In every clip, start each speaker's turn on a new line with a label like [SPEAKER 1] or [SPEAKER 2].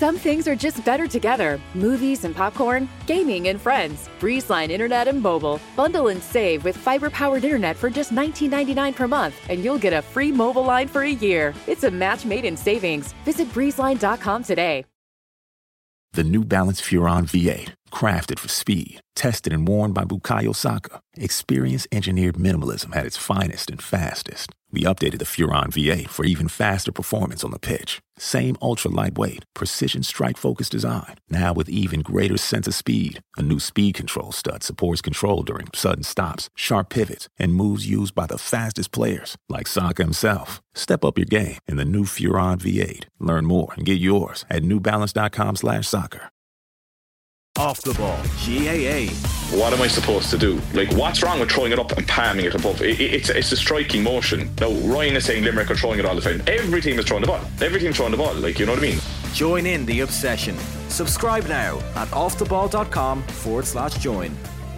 [SPEAKER 1] Some things are just better together. Movies and popcorn, gaming and friends. Breezeline Internet and Mobile. Bundle and save with fiber-powered internet for just $19.99 per month, and you'll get a free mobile line for a year. It's a match made in savings. Visit breezeline.com today.
[SPEAKER 2] The New Balance Furon V8, crafted for speed, tested and worn by Bukayo Saka. Experience-engineered minimalism at its finest and fastest. We updated the Furon V8 for even faster performance on the pitch. Same ultra-lightweight, precision strike-focused design, now with even greater sense of speed. A new speed control stud supports control during sudden stops, sharp pivots, and moves used by the fastest players, like Saka himself. Step up your game in the new Furon V8. Learn more and get yours at newbalance.com/soccer.
[SPEAKER 3] Off the Ball, GAA.
[SPEAKER 4] What am I supposed to do? Like, what's wrong with throwing it up and palming it above? It's a striking motion. Now, Ryan is saying Limerick are throwing it all the time. Every team is throwing the ball. Every team's throwing the ball. Like, you know what I mean?
[SPEAKER 3] Join in the obsession. Subscribe now at offtheball.com/join.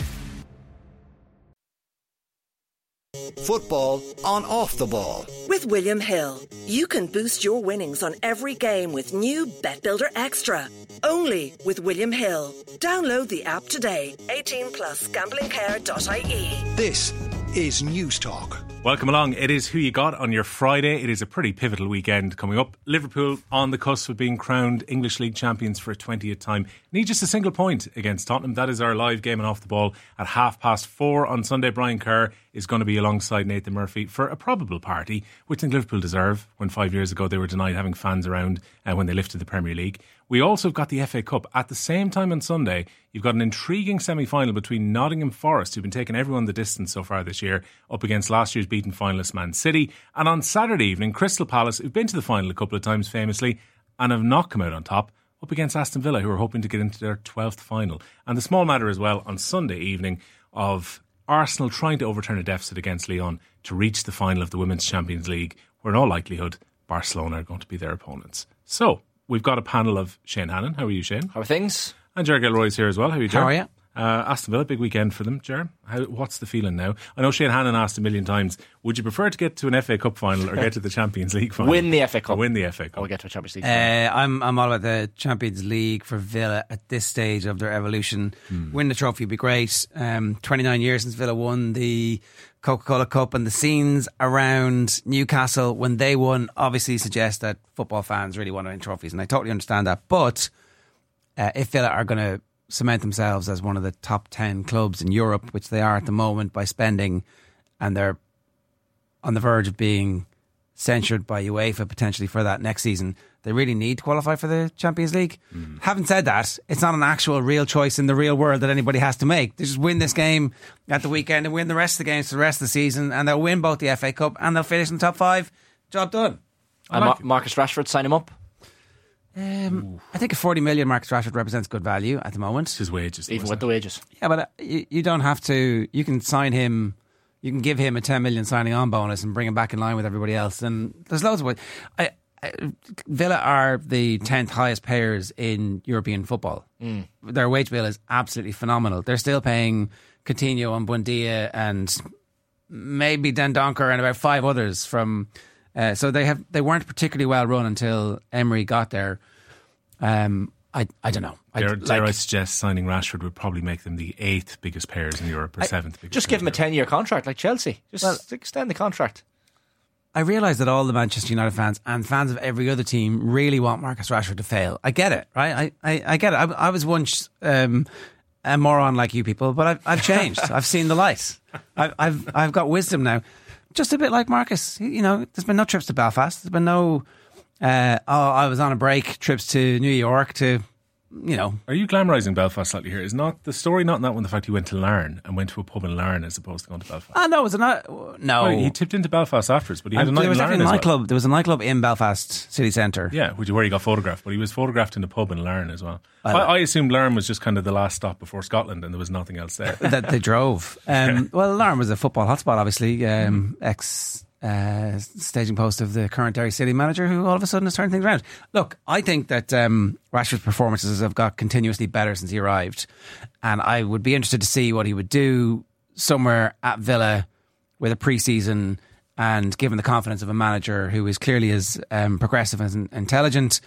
[SPEAKER 5] Football on Off the Ball.
[SPEAKER 6] With William Hill, you can boost your winnings on every game with new Bet Builder Extra. Only with William Hill. Download the app today. 18 plus gamblingcare.ie.
[SPEAKER 5] This is News Talk.
[SPEAKER 7] Welcome along. It is Who You Got on your Friday. It is a pretty pivotal weekend coming up. Liverpool on the cusp of being crowned English League champions for a 20th time. Need just a single point against Tottenham. That is our live game and Off the Ball at 4:30 on Sunday. Brian Kerr is going to be alongside Nathan Murphy for a probable party, which I think Liverpool deserve, when 5 years ago they were denied having fans around when they lifted the Premier League. We also have got the FA Cup. At the same time on Sunday, you've got an intriguing semi-final between Nottingham Forest, who've been taking everyone the distance so far this year, up against last year's beaten finalist Man City. And on Saturday evening, Crystal Palace, who've been to the final a couple of times famously and have not come out on top, up against Aston Villa, who are hoping to get into their 12th final. And the small matter as well on Sunday evening of Arsenal trying to overturn a deficit against Lyon to reach the final of the Women's Champions League, where in all likelihood Barcelona are going to be their opponents. So, we've got a panel of Shane Hannon. How are you, Shane?
[SPEAKER 8] How are things?
[SPEAKER 7] And Ger Gilroy's here as well. How are you, Ger?
[SPEAKER 8] How are you?
[SPEAKER 7] Aston Villa, big weekend for them. Ger, what's the feeling now? I know Shane Hannon asked a million times, would you prefer to get to an FA Cup final or get to the Champions League final?
[SPEAKER 8] Win the FA Cup.
[SPEAKER 7] Or win the FA Cup.
[SPEAKER 8] Or get to a Champions League final.
[SPEAKER 9] I'm all about the Champions League for Villa at this stage of their evolution. Win the trophy would be great. 29 years since Villa won the Coca-Cola Cup, and the scenes around Newcastle when they won obviously suggest that football fans really want to win trophies, and I totally understand that. But if Villa are going to cement themselves as one of the top 10 clubs in Europe, which they are at the moment by spending, and they're on the verge of being censured by UEFA potentially for that next season, they really need to qualify for the Champions League. Having said that, it's not an actual real choice in the real world that anybody has to make. They just win this game at the weekend and win the rest of the games for the rest of the season, and they'll win both the FA Cup and they'll finish in the top 5. Job done.
[SPEAKER 8] And Marcus Rashford, sign him up.
[SPEAKER 9] I think a 40 million Marcus Rashford represents good value at the moment.
[SPEAKER 7] His wages.
[SPEAKER 8] Even with the wages.
[SPEAKER 9] Yeah, but you don't have to. You can sign him. You can give him a 10 million signing on bonus and bring him back in line with everybody else. And there's loads of ways. Villa are the 10th highest payers in European football. Their wage bill is absolutely phenomenal. They're still paying Coutinho and Buendia and maybe Dendoncker and about 5 others from. So they weren't particularly well run until Emery got there. I don't know.
[SPEAKER 7] Dare I suggest signing Rashford would probably make them the 8th biggest payers in Europe or 7th biggest.
[SPEAKER 8] Just give him a 10-year contract like Chelsea. Just extend the contract.
[SPEAKER 9] I realise that all the Manchester United fans and fans of every other team really want Marcus Rashford to fail. I get it, right? I get it. I was once a moron like you people, but I've changed. I've seen the light. I've got wisdom now. Just a bit like Marcus. You know, there's been no trips to Belfast. There's been no, I was on a break, trips to New York to, you know.
[SPEAKER 7] Are you glamorising Belfast slightly here? Is not the story not in that one the fact he went to Larne and went to a pub in Larne as opposed to going to Belfast?
[SPEAKER 9] No, it was no.
[SPEAKER 7] Well, he tipped into Belfast afterwards, but he had a night
[SPEAKER 9] there was
[SPEAKER 7] in Larne as well.
[SPEAKER 9] There was a nightclub in Belfast city centre.
[SPEAKER 7] Yeah, where he got photographed, but he was photographed in a pub in Larne as well. I assumed Larne was just kind of the last stop before Scotland and there was nothing else there.
[SPEAKER 9] That they drove. Well, Larne was a football hotspot, obviously. Staging post of the current Derry City manager, who all of a sudden has turned things around. Look, I think that Rashford's performances have got continuously better since he arrived, and I would be interested to see what he would do somewhere at Villa with a pre-season, and given the confidence of a manager who is clearly as progressive and intelligent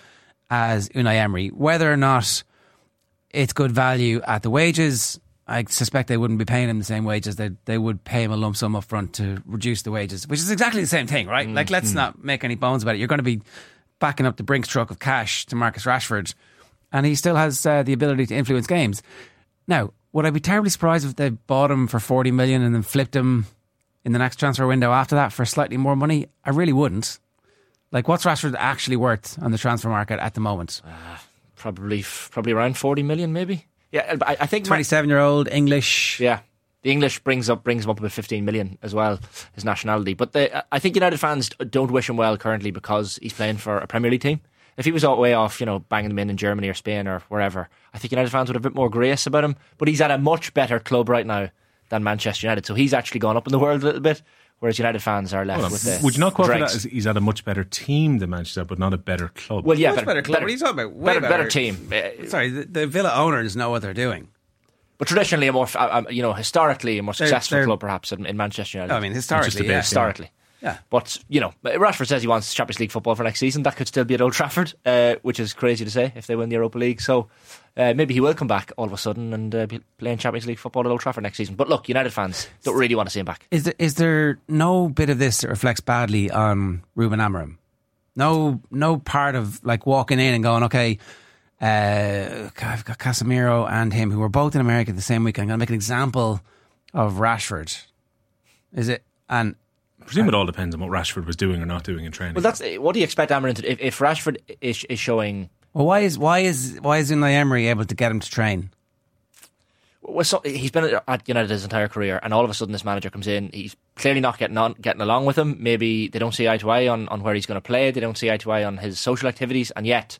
[SPEAKER 9] as Unai Emery. Whether or not it's good value at the wages, I suspect they wouldn't be paying him the same wages. They would pay him a lump sum up front to reduce the wages, which is exactly the same thing, right? Like, let's not make any bones about it. You're going to be backing up the Brinks truck of cash to Marcus Rashford, and he still has the ability to influence games. Now, would I be terribly surprised if they bought him for 40 million and then flipped him in the next transfer window after that for slightly more money? I really wouldn't. Like, what's Rashford actually worth on the transfer market at the moment?
[SPEAKER 8] Probably around 40 million, maybe. Yeah, I think
[SPEAKER 9] 27-year-old English.
[SPEAKER 8] Yeah, the English brings him up about 15 million as well, his nationality. But I think United fans don't wish him well currently because he's playing for a Premier League team. If he was all way off, banging them in Germany or Spain or wherever, I think United fans would have a bit more grace about him. But he's at a much better club right now than Manchester United, so he's actually gone up in the world a little bit. Whereas United fans are left with the.
[SPEAKER 7] Would you not qualify that as he's at a much better team than Manchester, but not a better club?
[SPEAKER 8] Well, yeah,
[SPEAKER 9] better club. What are you talking about? Way
[SPEAKER 8] better team.
[SPEAKER 9] Sorry, the Villa owners know what they're doing.
[SPEAKER 8] But traditionally, a more, historically, a more successful club, perhaps in Manchester United.
[SPEAKER 9] I mean, historically,
[SPEAKER 8] historically. Yeah. But, Rashford says he wants Champions League football for next season. That could still be at Old Trafford, which is crazy to say if they win the Europa League. So maybe he will come back all of a sudden and be playing Champions League football at Old Trafford next season. But look, United fans don't really want to see him back.
[SPEAKER 9] Is there no bit of this that reflects badly on Ruben Amorim? No part of like walking in and going, okay, I've got Casemiro and him who were both in America the same week. I'm going to make an example of Rashford. Is it? And
[SPEAKER 7] I presume it all depends on what Rashford was doing or not doing in training.
[SPEAKER 8] Well, that's what do you expect Amorim to do? If Rashford is showing.
[SPEAKER 9] Well, why is Unai Emery able to get him to train?
[SPEAKER 8] Well, so he's been at United his entire career, and all of a sudden this manager comes in. He's clearly not getting along with him. Maybe they don't see eye to eye on where he's going to play. They don't see eye to eye on his social activities, and yet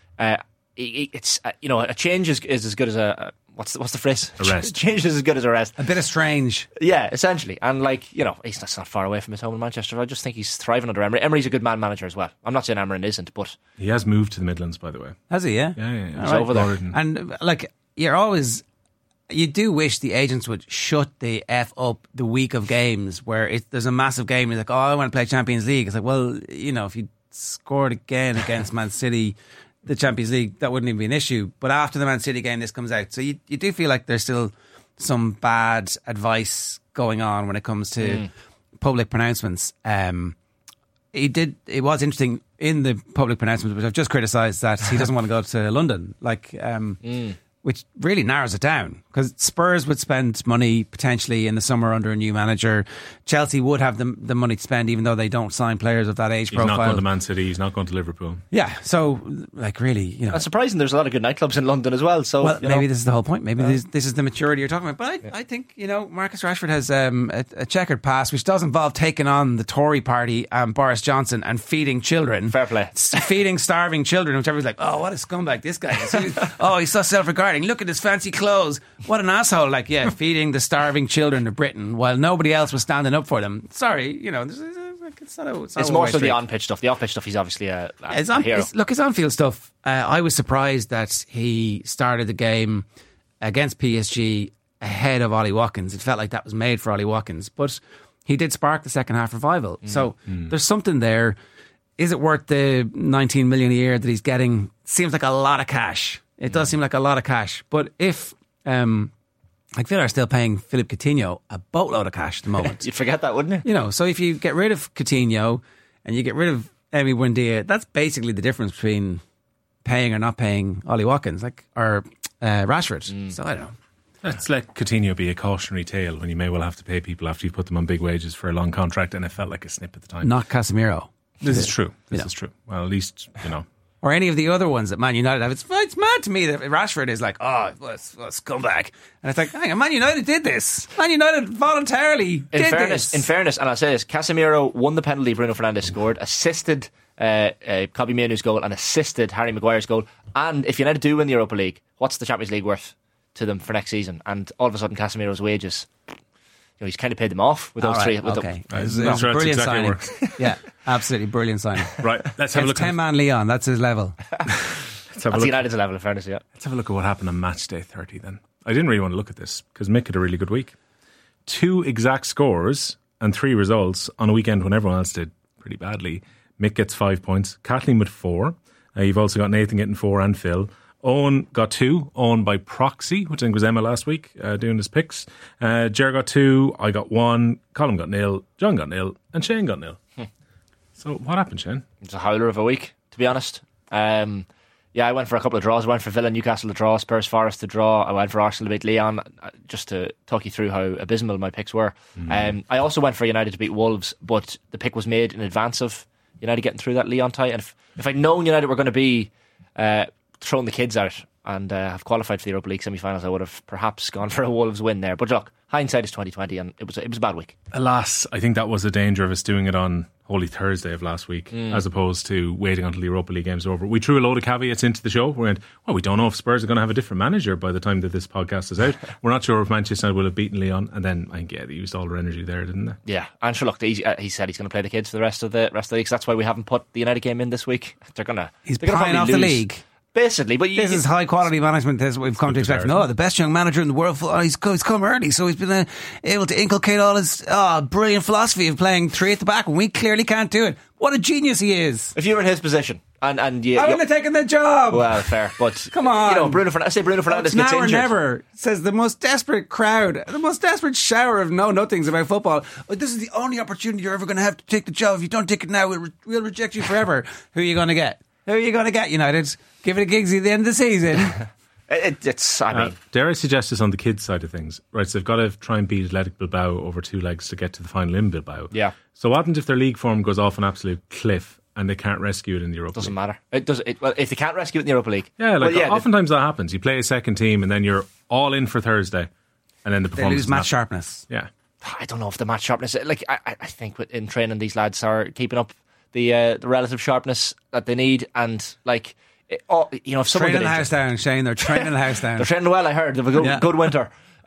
[SPEAKER 8] it's a change is as good as a. What's the phrase?
[SPEAKER 7] Arrest.
[SPEAKER 8] Change is as good as arrest.
[SPEAKER 9] A bit of strange.
[SPEAKER 8] Yeah, essentially. And he's not far away from his home in Manchester. I just think he's thriving under Emery. Emery's a good man manager as well. I'm not saying Amorim isn't, but
[SPEAKER 7] he has moved to the Midlands, by the way.
[SPEAKER 9] Has he? Yeah.
[SPEAKER 7] Yeah.
[SPEAKER 8] He's over there.
[SPEAKER 9] And you do wish the agents would shut the F up the week of games where there's a massive game. He's like, I want to play Champions League. It's like, well, if you scored again against Man City, the Champions League, that wouldn't even be an issue. But after the Man City game, this comes out. So you do feel like there's still some bad advice going on when it comes to public pronouncements. It was interesting in the public pronouncements, which I've just criticised, that he doesn't want to go to London. Which really narrows it down, because Spurs would spend money potentially in the summer under a new manager. Chelsea would have the money to spend, even though they don't sign players of that age profile.
[SPEAKER 7] He's not going to Man City, he's not going to Liverpool.
[SPEAKER 9] Yeah, so really,
[SPEAKER 8] It's surprising there's a lot of good nightclubs in London as well. So
[SPEAKER 9] maybe this is the whole point. Maybe this is the maturity you're talking about. But I think Marcus Rashford has a checkered past, which does involve taking on the Tory party and Boris Johnson and feeding children.
[SPEAKER 8] Fair play.
[SPEAKER 9] Feeding starving children, which everybody's like, oh, what a scumbag this guy is. Oh, he's so self-regarding. Look at his fancy clothes. What an asshole. Feeding the starving children of Britain while nobody else was standing up for them. Sorry, it's
[SPEAKER 8] more so the on-pitch stuff. The off-pitch stuff, he's obviously a hero.
[SPEAKER 9] His on-field stuff, I was surprised that he started the game against PSG ahead of Ollie Watkins. It felt like that was made for Ollie Watkins. But he did spark the second half revival. So there's something there. Is it worth the 19 million a year that he's getting? Seems like a lot of cash. It does seem like a lot of cash. But if Villa are still paying Philippe Coutinho a boatload of cash at the moment.
[SPEAKER 8] You'd forget that, wouldn't you?
[SPEAKER 9] So if you get rid of Coutinho and you get rid of Emi Buendia, that's basically the difference between paying or not paying Ollie Watkins or Rashford. So I don't know.
[SPEAKER 7] Let's let Coutinho be a cautionary tale when you may well have to pay people after you put them on big wages for a long contract, and it felt like a snip at the time.
[SPEAKER 9] Not Casemiro.
[SPEAKER 7] This is true. This is true. Well, at least,
[SPEAKER 9] Or any of the other ones that Man United have. It's mad to me that Rashford is like, scumbag. And it's like, hang on, Man United did this. Man United voluntarily did this.
[SPEAKER 8] In fairness, and I'll say this, Casemiro won the penalty Bruno Fernandes scored, assisted Kobbie Mainoo's goal and assisted Harry Maguire's goal. And if United do win the Europa League, what's the Champions League worth to them for next season? And all of a sudden Casemiro's wages, he's kind of paid them off with those three.
[SPEAKER 9] Okay.
[SPEAKER 7] Brilliant signing.
[SPEAKER 9] Yeah, absolutely brilliant signing.
[SPEAKER 7] Right, let's have a look.
[SPEAKER 9] 10-man Leon, that's his level.
[SPEAKER 8] That's United's level, in fairness, yeah.
[SPEAKER 7] Let's have a look at what happened on match day 30 then. I didn't really want to look at this because Mick had a really good week. 2 exact scores and 3 results on a weekend when everyone else did pretty badly. Mick gets 5 points, Kathleen with 4, You've also got Nathan getting 4 and Phil. Owen got 2, Owen by proxy, which I think was Emma last week doing his picks. Ger got 2, I got 1, Colin got 0, John got 0, and Shane got 0. So what happened, Shane?
[SPEAKER 8] It's a howler of a week, to be honest. Yeah, I went for a couple of draws. I went for Villa Newcastle to draw, Spurs Forest to draw. I went for Arsenal to beat Leon, just to talk you through how abysmal my picks were. I also went for United to beat Wolves, but the pick was made in advance of United getting through that Leon tie. And if I'd known United were going to be throwing the kids out and have qualified for the Europa League semi-finals, I would have perhaps gone for a Wolves win there. But look, hindsight is 2020, and it was a bad week.
[SPEAKER 7] Alas, I think that was the danger of us doing it on Holy Thursday of last week, as opposed to waiting until the Europa League game's over. We threw a load of caveats into the show. We went, well, we don't know if Spurs are going to have a different manager by the time that this podcast is out. We're not sure if Manchester United will have beaten Leon. And then I think they used all their energy there, didn't they?
[SPEAKER 8] Yeah, and sure, look, he said he's going to play the kids for the rest of the league. So that's why we haven't put the United game in this week.
[SPEAKER 9] He's playing off the league.
[SPEAKER 8] Basically, but
[SPEAKER 9] this is high quality management. This is what we've come to expect. No, the best young manager in the world. He's come early, so he's been able to inculcate all his brilliant philosophy of playing 3 at the back when we clearly can't do it. What a genius he is!
[SPEAKER 8] If you were in his position, and
[SPEAKER 9] I wouldn't have taken the job.
[SPEAKER 8] Well, fair, but
[SPEAKER 9] come on,
[SPEAKER 8] Bruno Fernandes gets
[SPEAKER 9] now
[SPEAKER 8] injured.
[SPEAKER 9] Or never, says the most desperate crowd, the most desperate shower of know-nothings about football. But this is the only opportunity you're ever going to have to take the job. If you don't take it now, we'll reject you forever. Who are you going to get? Who are you going to get, United? Give it a Giggsy at the end of the season.
[SPEAKER 8] I mean,
[SPEAKER 7] dare I suggest this on the kids' side of things? Right, so they've got to try and beat Athletic Bilbao over 2 legs to get to the final in Bilbao.
[SPEAKER 8] Yeah.
[SPEAKER 7] So what happens if their league form goes off an absolute cliff and they can't rescue it in the Europa
[SPEAKER 8] League? Doesn't
[SPEAKER 7] matter.
[SPEAKER 8] Well, if they can't rescue it in the Europa League.
[SPEAKER 7] Yeah, oftentimes that happens. You play a second team and then you're all in for Thursday and then the performance...
[SPEAKER 9] They lose match sharpness.
[SPEAKER 7] Yeah.
[SPEAKER 8] I don't know if the match sharpness... I think in training these lads are keeping up the relative sharpness that they need, and if someone
[SPEAKER 9] training the house down, Shane, they're training the house down.
[SPEAKER 8] They're training well. I heard they've a good winter.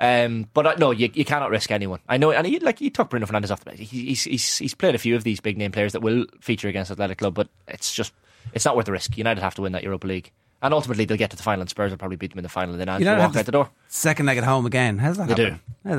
[SPEAKER 8] But no, you cannot risk anyone. I know, and he took Bruno Fernandes off the bench. He's played a few of these big name players that will feature against Athletic Club, but it's not worth the risk. United have to win that Europa League. And ultimately, they'll get to the final, and Spurs will probably beat them in the final, and then Ange walk out the door.
[SPEAKER 9] Second leg at home again. How's that happen?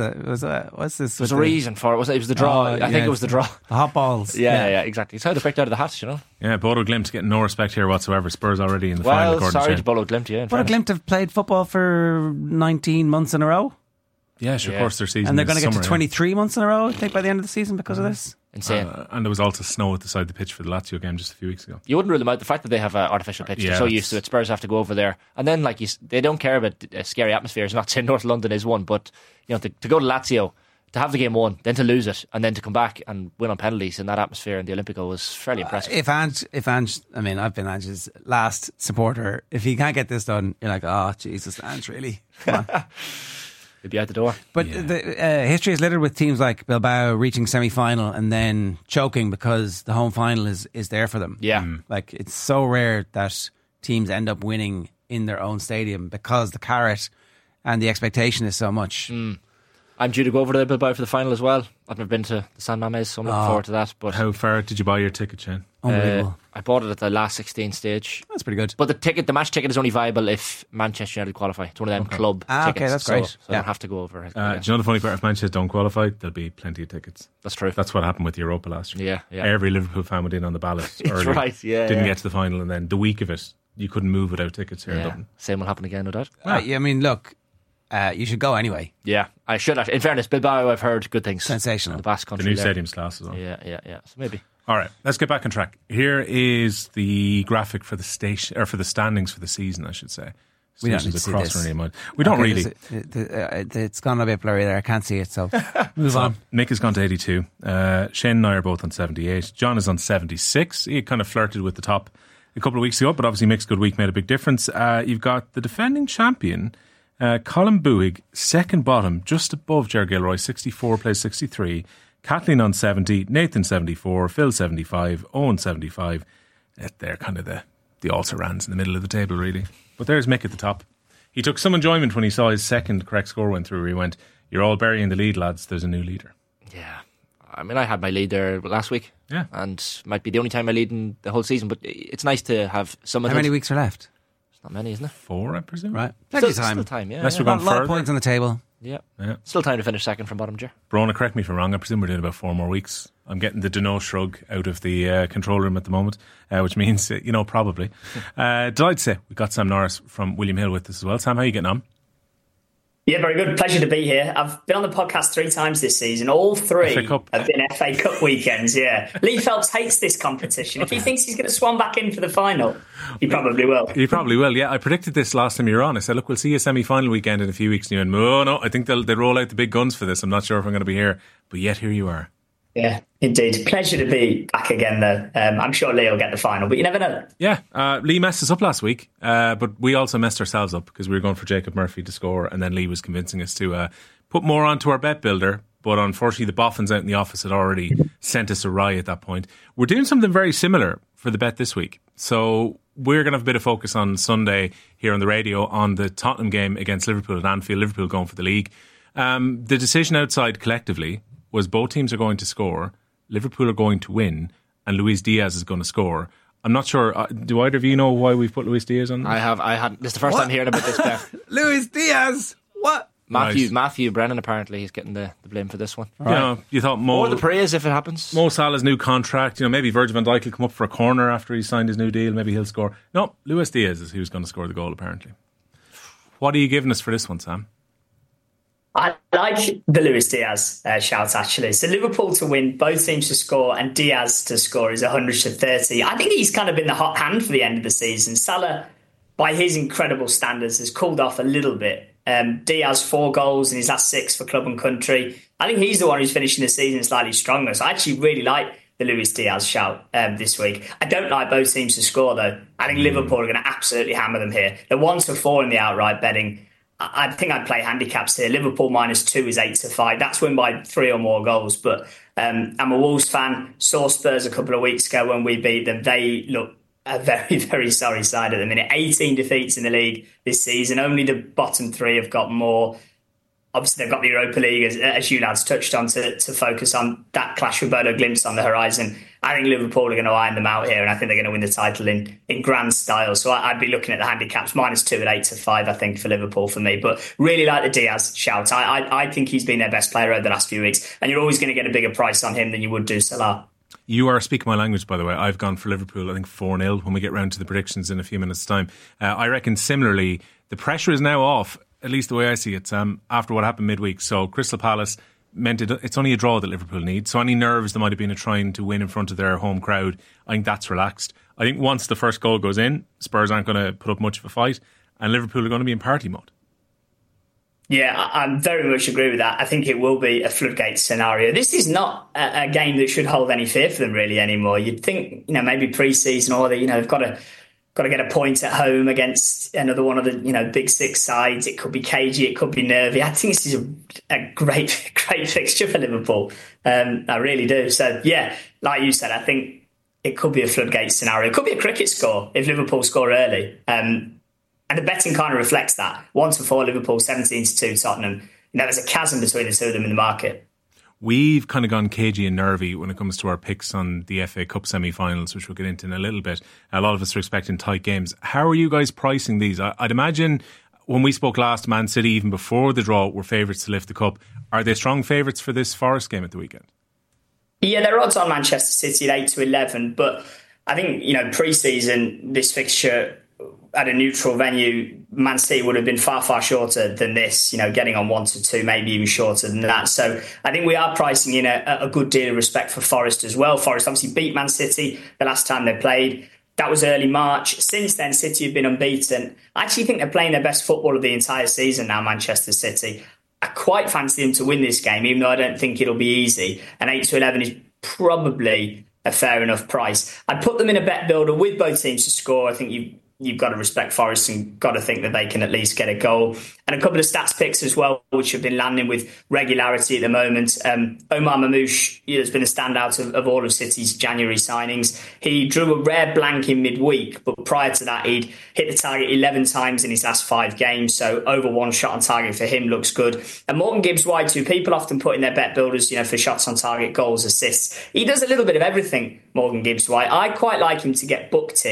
[SPEAKER 9] What's this?
[SPEAKER 8] There's a reason for it. It was the draw. I think it was the draw.
[SPEAKER 9] The hot balls.
[SPEAKER 8] Yeah, exactly. It's how they picked out of the hat,
[SPEAKER 7] Yeah, Bodo Glimt getting no respect here whatsoever. Spurs already in the final.
[SPEAKER 8] Well, sorry to Bodo Glimt, yeah.
[SPEAKER 9] Bodo Glimt have played football for 19 months in a row.
[SPEAKER 7] Yeah, sure, of course their season.
[SPEAKER 9] And they're going to get to 23 months in a row, I think, by the end of the season because of this.
[SPEAKER 8] Insane.
[SPEAKER 7] And there was also snow at the side of the pitch for the Lazio game just a few weeks ago.
[SPEAKER 8] You wouldn't rule them out. The fact that they have an artificial pitch, they're so used to it. Spurs have to go over there. And then, they don't care about scary atmospheres. Not saying North London is one, but to go to Lazio, to have the game won, then to lose it, and then to come back and win on penalties in that atmosphere in the Olimpico was fairly impressive.
[SPEAKER 9] If Ange, I mean, I've been Ange's last supporter. If he can't get this done, you're like, oh, Jesus, Ange, really? Come on.
[SPEAKER 8] He'd be out the door.
[SPEAKER 9] But the history is littered with teams like Bilbao reaching semi-final and then choking because the home final is there for them.
[SPEAKER 8] Yeah.
[SPEAKER 9] It's so rare that teams end up winning in their own stadium because the carrot and the expectation is so much.
[SPEAKER 8] I'm due to go over to Bilbao for the final as well. I've never been to the San Mamés, so I'm looking forward to that. But
[SPEAKER 7] how far did you buy your ticket, Shane?
[SPEAKER 9] Unbelievable.
[SPEAKER 8] I bought it at the last 16 stage.
[SPEAKER 9] That's pretty good.
[SPEAKER 8] But the match ticket is only viable if Manchester United qualify. It's one of them club tickets.
[SPEAKER 9] Okay, that's great.
[SPEAKER 8] So I don't have to go over.
[SPEAKER 7] Do you know the funny part? If Manchester don't qualify, there'll be plenty of tickets.
[SPEAKER 8] That's true.
[SPEAKER 7] That's what happened with Europa last year.
[SPEAKER 8] Yeah.
[SPEAKER 7] Every Liverpool fan went in on the ballot early.
[SPEAKER 8] That's right, yeah.
[SPEAKER 7] Didn't get to the final, and then the week of it, you couldn't move without tickets here in Dublin.
[SPEAKER 8] Same will happen again, no doubt.
[SPEAKER 9] I mean, look, you should go anyway.
[SPEAKER 8] Yeah, I should have. In fairness, Bilbao, I've heard good things.
[SPEAKER 9] Sensational.
[SPEAKER 8] The Basque country.
[SPEAKER 7] The new stadium's class as well.
[SPEAKER 8] Yeah. So maybe.
[SPEAKER 7] All right, let's get back on track. Here is the graphic for the station, or for the standings for the season, I should say.
[SPEAKER 9] We don't need to see this.
[SPEAKER 7] We don't really.
[SPEAKER 9] It's gone a bit blurry there. I can't see it, so move on.
[SPEAKER 7] Nick has gone to 82. Shane and I are both on 78. John is on 76. He kind of flirted with the top a couple of weeks ago, but obviously Mick's good week made a big difference. You've got the defending champion, Colin Buig, second bottom, just above Ger Gilroy, 64, plays 63. Kathleen on 70, Nathan 74, Phil 75, Owen 75. They're kind of the also-rans in the middle of the table, really. But there's Mick at the top. He took some enjoyment when he saw his second correct score went through, where he went, "You're all burying the lead, lads. There's a new leader."
[SPEAKER 8] Yeah. I mean, I had my lead there last week.
[SPEAKER 7] Yeah.
[SPEAKER 8] And might be the only time I lead in the whole season, but it's nice to have someone.
[SPEAKER 9] How many weeks are left?
[SPEAKER 8] It's not many, isn't it?
[SPEAKER 7] 4, I presume.
[SPEAKER 9] Right. Plenty of time.
[SPEAKER 8] Still time, yeah.
[SPEAKER 7] Unless we're going
[SPEAKER 9] a lot
[SPEAKER 7] further.
[SPEAKER 9] of points on the table.
[SPEAKER 8] Yeah. Still time to finish second from bottom, Ger.
[SPEAKER 7] Brona, correct me if I'm wrong. I presume we're doing about 4 more weeks. I'm getting the Dunno shrug out of the control room at the moment, which means, probably. Delighted to say we got Sam Norris from William Hill with us as well. Sam, how are you getting on?
[SPEAKER 10] Yeah, very good. Pleasure to be here. I've been on the podcast 3 times this season. All 3 have been FA Cup weekends, yeah. Lee Phelps hates this competition. If he thinks he's going to swan back in for the final, he probably will.
[SPEAKER 7] He probably will, yeah. I predicted this last time you were on. I said, look, we'll see a semi-final weekend in a few weeks. And you went, oh, no, I think they'll roll out the big guns for this. I'm not sure if I'm going to be here. But yet, here you are.
[SPEAKER 10] Yeah, indeed. Pleasure to be back again, though. I'm sure Lee will get the final, but you never know.
[SPEAKER 7] Yeah, Lee messed us up last week, but we also messed ourselves up because we were going for Jacob Murphy to score, and then Lee was convincing us to put more onto our bet builder. But unfortunately, the boffins out in the office had already sent us awry at that point. We're doing something very similar for the bet this week. So we're going to have a bit of focus on Sunday here on the radio on the Tottenham game against Liverpool at Anfield. Liverpool going for the league. The decision outside collectively was both teams are going to score, Liverpool are going to win, and Luis Diaz is going to score. I'm not sure. Do either of you know why we've put Luis Diaz on?
[SPEAKER 8] I had. This is the first time hearing about this bet.
[SPEAKER 9] Luis Diaz. What?
[SPEAKER 8] Matthew Brennan, apparently he's getting the blame for this one.
[SPEAKER 7] Right. You thought
[SPEAKER 8] or the praise if it happens.
[SPEAKER 7] Mo Salah's new contract. Maybe Virgil van Dijk will come up for a corner after he signed his new deal. Maybe he'll score. No, Luis Diaz is who's going to score the goal. Apparently. What are you giving us for this one, Sam?
[SPEAKER 10] I like the Luis Diaz shout, actually. So Liverpool to win, both teams to score, and Diaz to score is 100-30. I think he's kind of been the hot hand for the end of the season. Salah, by his incredible standards, has cooled off a little bit. Diaz, 4 goals in his last 6 for club and country. I think he's the one who's finishing the season slightly stronger. So I actually really like the Luis Diaz shout this week. I don't like both teams to score, though. I think Liverpool are going to absolutely hammer them here. They're 1-4 in the outright betting. I think I'd play handicaps here. Liverpool -2 is 8-5. That's win by 3 or more goals. But I'm a Wolves fan. Saw Spurs a couple of weeks ago when we beat them. They look a very, very sorry side at the minute. 18 defeats in the league this season. Only the bottom 3 have got more. Obviously, they've got the Europa League, as you lads touched on, to focus on that clash with Bodo Glimt on the horizon. I think Liverpool are going to iron them out here, and I think they're going to win the title in grand style. So I'd be looking at the handicaps, -2 at 8-5, I think, for Liverpool for me. But really like the Diaz shout. I think he's been their best player over the last few weeks, and you're always going to get a bigger price on him than you would do Salah.
[SPEAKER 7] You are speaking my language, by the way. I've gone for Liverpool, I think 4-0 when we get round to the predictions in a few minutes' time. I reckon similarly, the pressure is now off, at least the way I see it, Sam, after what happened midweek. So Crystal Palace meant it's only a draw that Liverpool need. So any nerves that might have been of trying to win in front of their home crowd, I think that's relaxed. I think once the first goal goes in, Spurs aren't going to put up much of a fight, and Liverpool are going to be in party mode.
[SPEAKER 10] Yeah, I very much agree with that. I think it will be a floodgate scenario. This is not a game that should hold any fear for them really anymore. You'd think, maybe pre-season or they've got to get a point at home against another one of the big 6 sides. It could be cagey, it could be nervy. I think this is a great fixture for Liverpool. I really do. So yeah, like you said, I think it could be a floodgate scenario. It could be a cricket score if Liverpool score early. And the betting kind of reflects that. 1-4 Liverpool, 17-2 Tottenham. There's a chasm between the two of them in the market.
[SPEAKER 7] We've kind of gone cagey and nervy when it comes to our picks on the FA Cup semi-finals, which we'll get into in a little bit. A lot of us are expecting tight games. How are you guys pricing these? I'd imagine when we spoke last, Man City, even before the draw, were favourites to lift the cup. Are they strong favourites for this Forest game at the weekend? Yeah,
[SPEAKER 10] they're odds on Manchester City at 8-11. But I think, pre-season, this fixture at a neutral venue, Man City would have been far, far shorter than this, getting on 1-2, maybe even shorter than that. So I think we are pricing in a good deal of respect for Forest as well. Forest obviously beat Man City the last time they played. That was early March. Since then, City have been unbeaten. I actually think they're playing their best football of the entire season now, Manchester City. I quite fancy them to win this game, even though I don't think it'll be easy. And 8-11 is probably a fair enough price. I'd put them in a bet builder with both teams to score. I think you've got to respect Forest and got to think that they can at least get a goal. And a couple of stats picks as well, which have been landing with regularity at the moment. Omar Mamouche has been a standout of all of City's January signings. He drew a rare blank in midweek, but prior to that, he'd hit the target 11 times in his last 5 games. So over 1 shot on target for him looks good. And Morgan Gibbs-White, who people often put in their bet builders, for shots on target, goals, assists. He does a little bit of everything, Morgan Gibbs-White. I quite like him to get booked here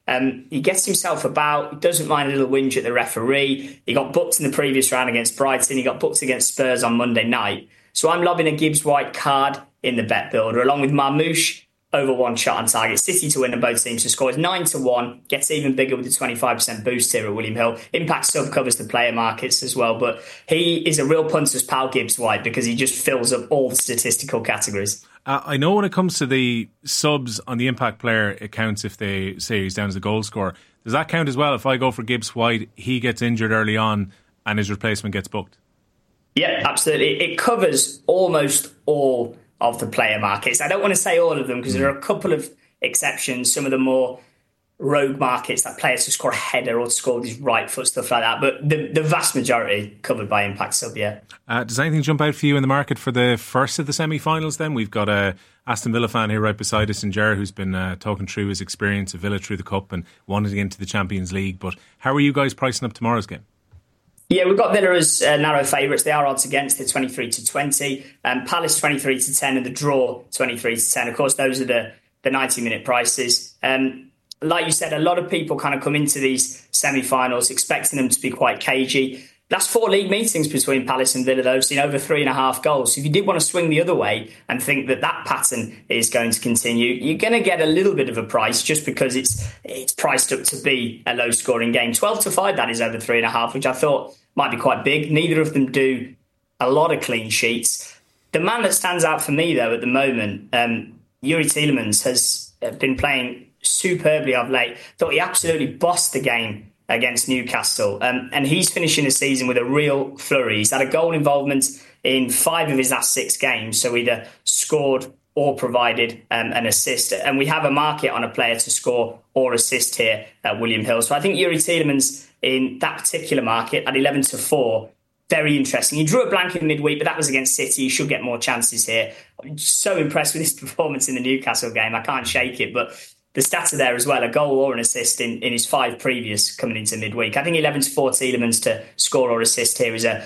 [SPEAKER 10] He gets himself about. He doesn't mind a little whinge at the referee. He got booked in the previous round against Brighton. He got booked against Spurs on Monday night. So I'm lobbing a Gibbs White card in the bet builder, along with Marmoush over 1 shot on target. City to win and both teams to score is 9-1. Gets even bigger with the 25% boost here at William Hill. Impact Sub covers the player markets as well, but he is a real punter's pal, Gibbs White, because he just fills up all the statistical categories.
[SPEAKER 7] I know when it comes to the subs on the Impact player, it counts if they say he's down as a goal scorer. Does that count as well? If I go for Gibbs White, he gets injured early on and his replacement gets booked?
[SPEAKER 10] Yeah, absolutely. It covers almost all of the player markets. I don't want to say all of them because there are a couple of exceptions, some of the more rogue markets, that players to score a header or to score with his right foot, stuff like that. But the vast majority covered by Impact Sub, yeah.
[SPEAKER 7] Does anything jump out for you in the market for the first of the semi-finals then? We've got a Aston Villa fan here right beside us in Ger who's been talking through his experience of Villa through the Cup and wanting to get into the Champions League. But how are you guys pricing up tomorrow's game?
[SPEAKER 10] Yeah, we've got Villa as narrow favourites. They are odds against it, 23-20. Palace 23-10 and the draw 23-10. Of course, those are the 90-minute prices. Like you said, a lot of people kind of come into these semi-finals expecting them to be quite cagey. Last 4 league meetings between Palace and Villa, though, have seen over 3.5 goals. So if you did want to swing the other way and think that pattern is going to continue, you're going to get a little bit of a price just because it's priced up to be a low-scoring game. 12-5, that is over 3.5, which I thought might be quite big. Neither of them do a lot of clean sheets. The man that stands out for me, though, at the moment, Youri Tielemans, has been playing superbly of late. Thought he absolutely bossed the game against Newcastle. And he's finishing the season with a real flurry. He's had a goal involvement in 5 of his last 6 games, so either scored or provided an assist. And we have a market on a player to score or assist here at William Hill. So I think Youri Tielemans in that particular market at 11-4, very interesting. He drew a blank in midweek, but that was against City. He should get more chances here. I'm so impressed with his performance in the Newcastle game. I can't shake it, but the stats are there as well, a goal or an assist in his 5 previous coming into midweek. I think 11-4 Tielemans to score or assist here is a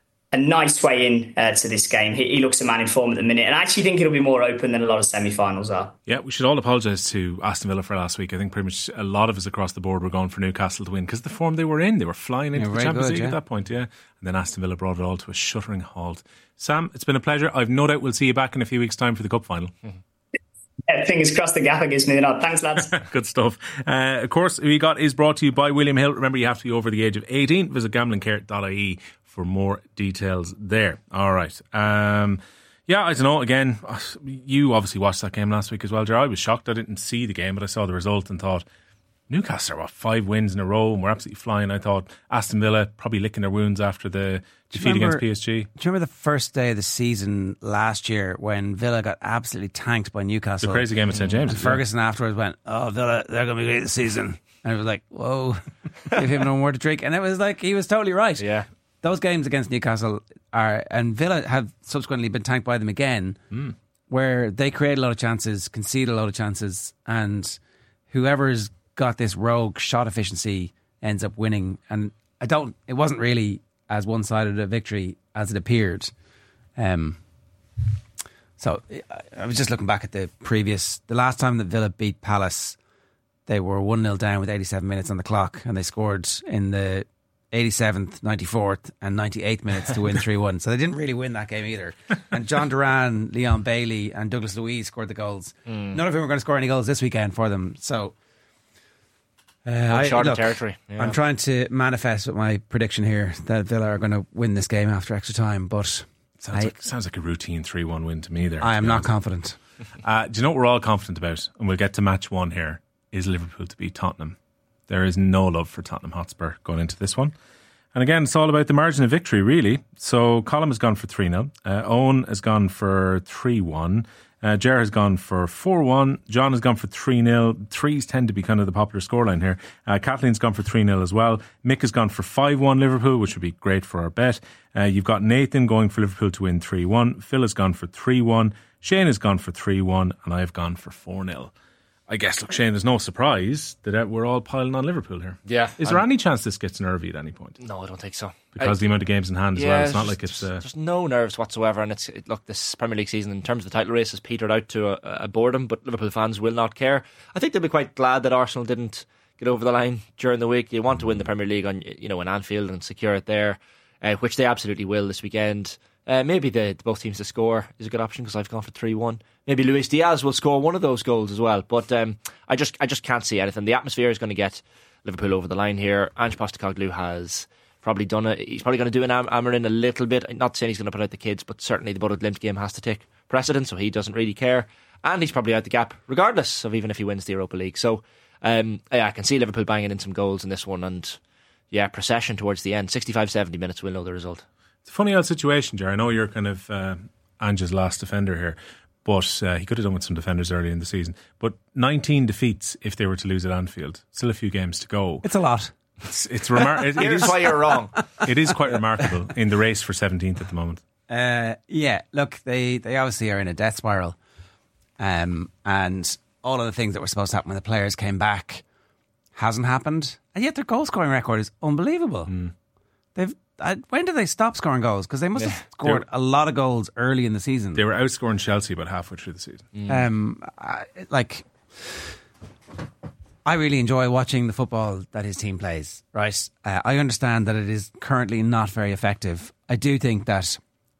[SPEAKER 10] nice way in to this game. He looks a man in form at the minute, and I actually think it'll be more open than a lot of semi-finals are.
[SPEAKER 7] Yeah, we should all apologise to Aston Villa for last week. I think pretty much a lot of us across the board were going for Newcastle to win because the form they were in. They were flying into the Champions League at that point, yeah. And then Aston Villa brought it all to a shuddering halt. Sam, it's been a pleasure. I've no doubt we'll see you back in a few weeks' time for the Cup final.
[SPEAKER 10] Yeah, fingers crossed the gaffer gives me the nod. Thanks, lads.
[SPEAKER 7] Good stuff. Of course, We Got is brought to you by William Hill. Remember, you have to be over the age of 18. Visit gamblingcare.ie for more details there. All right. Yeah, I don't know. Again, you obviously watched that game last week as well, Ger. I was shocked. I didn't see the game, but I saw the result and thought, Newcastle are 5 wins in a row and we're absolutely flying. I thought Aston Villa probably licking their wounds after the defeat against PSG.
[SPEAKER 9] Do you remember the first day of the season last year when Villa got absolutely tanked by Newcastle?
[SPEAKER 7] The crazy game at St James's.
[SPEAKER 9] And Ferguson afterwards went, Villa, they're going to be great this season. And I was like, whoa, give him no more to drink. And it was like, he was totally right.
[SPEAKER 8] Yeah.
[SPEAKER 9] Those games against Newcastle and Villa have subsequently been tanked by them again, where they create a lot of chances, concede a lot of chances, and whoever's got this rogue shot efficiency ends up winning. And it wasn't really as one-sided a victory as it appeared. So I was just looking back at the last time that Villa beat Palace, they were 1-0 down with 87 minutes on the clock, and they scored in the 87th, 94th and 98th minutes to win 3-1. So they didn't really win that game either. And John Duran, Leon Bailey and Douglas Luiz scored the goals. None of them were going to score any goals this weekend for them. So
[SPEAKER 8] territory. Yeah.
[SPEAKER 9] I'm trying to manifest with my prediction here that Villa are going to win this game after extra time, but
[SPEAKER 7] sounds like a routine 3-1 win to me there.
[SPEAKER 9] I am not confident.
[SPEAKER 7] Do you know what we're all confident about? And we'll get to match 1 here, is Liverpool to beat Tottenham. There is no love for Tottenham Hotspur going into this one. And again, it's all about the margin of victory, really. So Colm has gone for 3-0. Owen has gone for 3-1. Ger has gone for 4-1. John has gone for 3-0. Threes tend to be kind of the popular scoreline here. Kathleen's gone for 3-0 as well. Mick has gone for 5-1 Liverpool, which would be great for our bet. You've got Nathan going for Liverpool to win 3-1. Phil has gone for 3-1. Shane has gone for 3-1. And I have gone for 4-0. I guess, look, Shane, there's no surprise that we're all piling on Liverpool here.
[SPEAKER 8] Yeah.
[SPEAKER 7] Is there any chance this gets nervy at any point?
[SPEAKER 8] No, I don't think so.
[SPEAKER 7] Because the amount of games in hand as well. It's not like it's...
[SPEAKER 8] There's no nerves whatsoever. And this Premier League season, in terms of the title race, has petered out to a boredom, but Liverpool fans will not care. I think they'll be quite glad that Arsenal didn't get over the line during the week. You want to win the Premier League on, in Anfield and secure it there, which they absolutely will this weekend. Maybe the both teams to score is a good option because I've gone for 3-1. Maybe Luis Diaz will score one of those goals as well. But I just can't see anything. The atmosphere is going to get Liverpool over the line here. Ange Postecoglou has probably done it. He's probably going to do an Amarin a little bit. I'm not saying he's going to put out the kids, but certainly the Bodo Glimt game has to take precedence, so he doesn't really care. And he's probably out the gap, regardless of even if he wins the Europa League. So I can see Liverpool banging in some goals in this one. And procession towards the end. 65-70 minutes, we'll know the result.
[SPEAKER 7] It's a funny old situation, Jerry. I know you're kind of Ange's last defender here, but he could have done with some defenders early in the season. But 19 defeats if they were to lose at Anfield. Still a few games to go.
[SPEAKER 9] It's a lot.
[SPEAKER 7] It's remarkable.
[SPEAKER 8] Here's why you're wrong.
[SPEAKER 7] It is quite remarkable in the race for 17th at the moment.
[SPEAKER 9] Look, they obviously are in a death spiral, and all of the things that were supposed to happen when the players came back hasn't happened, and yet their goal scoring record is unbelievable. When did they stop scoring goals? Because they must have scored a lot of goals early in the season.
[SPEAKER 7] They were outscoring Chelsea about halfway through the season.
[SPEAKER 9] I really enjoy watching the football that his team plays, right? I understand that it is currently not very effective. I do think that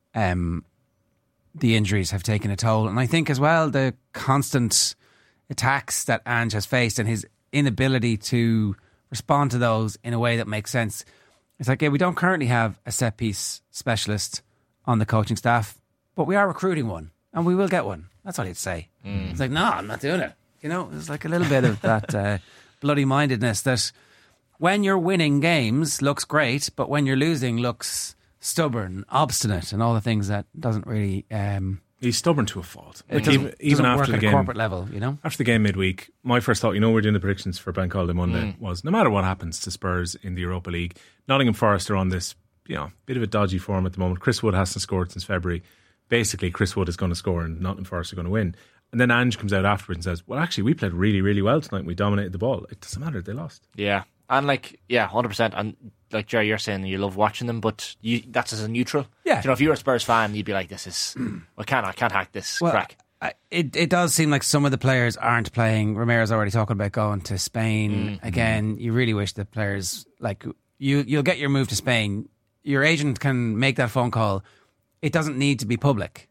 [SPEAKER 9] the injuries have taken a toll. And I think as well the constant attacks that Ange has faced and his inability to respond to those in a way that makes sense. It's like, we don't currently have a set-piece specialist on the coaching staff, but we are recruiting one, and we will get one. That's all he'd say. It's like, no, I'm not doing it. It's like a little bit of that bloody-mindedness that when you're winning games looks great, but when you're losing looks stubborn, obstinate, and all the things that doesn't really...
[SPEAKER 7] He's stubborn to a fault.
[SPEAKER 9] Even after the game, corporate level,
[SPEAKER 7] After the game midweek, my first thought, we're doing the predictions for Bank Holiday Monday, was no matter what happens to Spurs in the Europa League, Nottingham Forest are on this, bit of a dodgy form at the moment. Chris Wood hasn't scored since February. Basically, Chris Wood is going to score and Nottingham Forest are going to win. And then Ange comes out afterwards and says, well, actually, we played really, really well tonight. We dominated the ball. It doesn't matter. They lost.
[SPEAKER 8] Yeah. And 100%. And like Jerry, you're saying you love watching them, but that's as a neutral.
[SPEAKER 9] Yeah.
[SPEAKER 8] If you were a Spurs fan, you'd be like, this is, I can't hack this crack.
[SPEAKER 9] It does seem like some of the players aren't playing. Romero's already talking about going to Spain. Again, you really wish the players, you'll get your move to Spain. Your agent can make that phone call. It doesn't need to be public.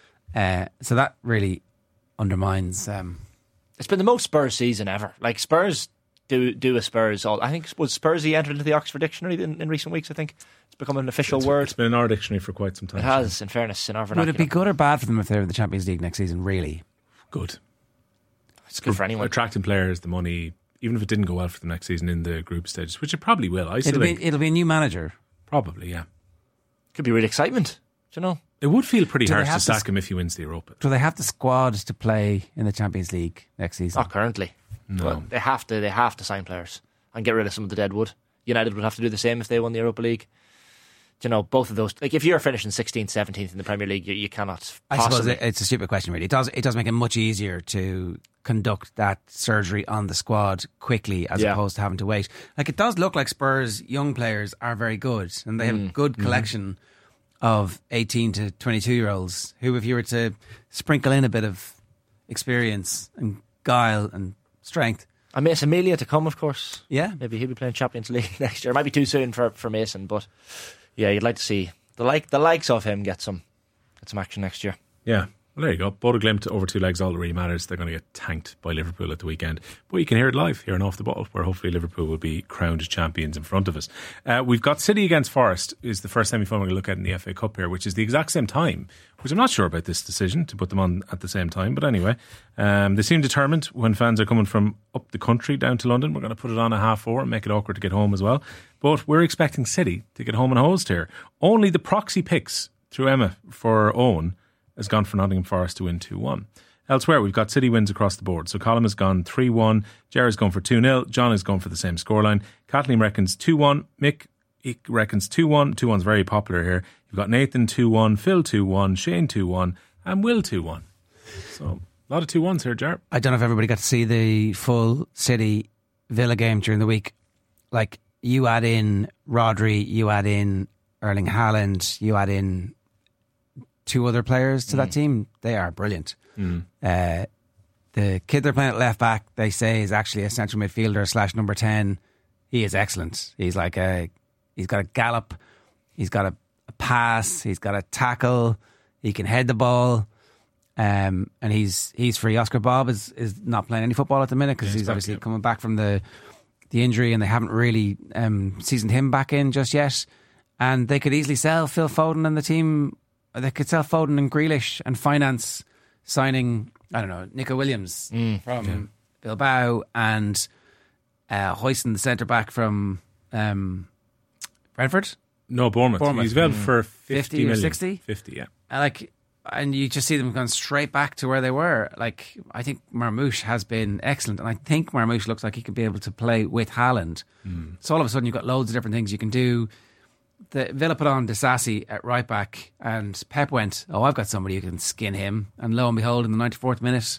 [SPEAKER 9] So that really undermines...
[SPEAKER 8] It's been the most Spurs season ever. Spurs... Do a Spurs all? I think was Spursy entered into the Oxford Dictionary in recent weeks. I think it's become an official word.
[SPEAKER 7] It's been in our dictionary for quite some time.
[SPEAKER 8] It has, in fairness, in our vernacular.
[SPEAKER 9] Would it be good or bad for them if they're in the Champions League next season? Really
[SPEAKER 7] good.
[SPEAKER 8] It's good for anyone.
[SPEAKER 7] Attracting players, the money. Even if it didn't go well for them next season in the group stages, which it probably will.
[SPEAKER 9] It'll be a new manager.
[SPEAKER 7] Probably, yeah.
[SPEAKER 8] Could be real excitement. Do you know?
[SPEAKER 7] It would feel pretty harsh to sack him if he wins the Europa.
[SPEAKER 9] Do they have the squad to play in the Champions League next season?
[SPEAKER 8] Not currently.
[SPEAKER 7] No.
[SPEAKER 8] But they have to sign players and get rid of some of the dead wood. United would have to do the same if they won the Europa League. Both of those. If you're finishing 16th, 17th in the Premier League, you cannot possibly.
[SPEAKER 9] I suppose it's a stupid question, really. It does make it much easier to conduct that surgery on the squad quickly as opposed to having to wait. It does look like Spurs' young players are very good, and they have a good collection of 18 to 22-year-olds who, if you were to sprinkle in a bit of experience and guile and strength.
[SPEAKER 8] And Mason Melia to come, of course.
[SPEAKER 9] Yeah.
[SPEAKER 8] Maybe he'll be playing Champions League next year. It might be too soon for Mason, but yeah, you'd like to see the likes of him get some action next year.
[SPEAKER 7] Yeah. Well, there you go. Bodo Glimt over two legs, all that really matters. They're going to get tanked by Liverpool at the weekend. But you can hear it live here on Off the Ball, where hopefully Liverpool will be crowned champions in front of us. We've got City against Forest is the first semi-final we're going to look at in the FA Cup here, which is the exact same time, which I'm not sure about this decision to put them on at the same time. But anyway, they seem determined when fans are coming from up the country down to London. We're going to put it on at 4:30 and make it awkward to get home as well. But we're expecting City to get home and hosed here. Only the proxy picks through Emma for Owen has gone for Nottingham Forest to win 2-1. Elsewhere, we've got City wins across the board. So Colm has gone 3-1, Gerard's gone for 2-0, John has gone for the same scoreline. Kathleen reckons 2-1, Mick reckons 2-1. 2-1's very popular here. You've got Nathan 2-1, Phil 2-1, Shane 2-1, and Will 2-1. So a lot of 2-1s here, Gerard.
[SPEAKER 9] I don't know if everybody got to see the full City Villa game during the week. You add in Rodri, you add in Erling Haaland, you add in two other players to that team, they are brilliant. They the kid they're playing at left back, they say, is actually a central midfielder / number 10. He is excellent. He's got a gallop, he's got a pass, he's got a tackle, he can head the ball, and he's free. Oscar Bob is not playing any football at the minute because he's obviously coming back from the injury, and they haven't really seasoned him back in just yet. And they could easily sell Phil Foden and the team. They could sell Foden and Grealish and finance signing, I don't know, Nico Williams from Bilbao and hoisting the centre back from Brentford.
[SPEAKER 7] No, Bournemouth. He's available for 50
[SPEAKER 9] or
[SPEAKER 7] million.
[SPEAKER 9] 60?
[SPEAKER 7] 50, yeah.
[SPEAKER 9] And you just see them going straight back to where they were. Like, I think Marmoush has been excellent, and I think Marmoush looks like he could be able to play with Haaland. So all of a sudden you've got loads of different things you can do. The Villa put on Disasi at right back, and Pep went, I've got somebody who can skin him. And lo and behold, in the 94th minute,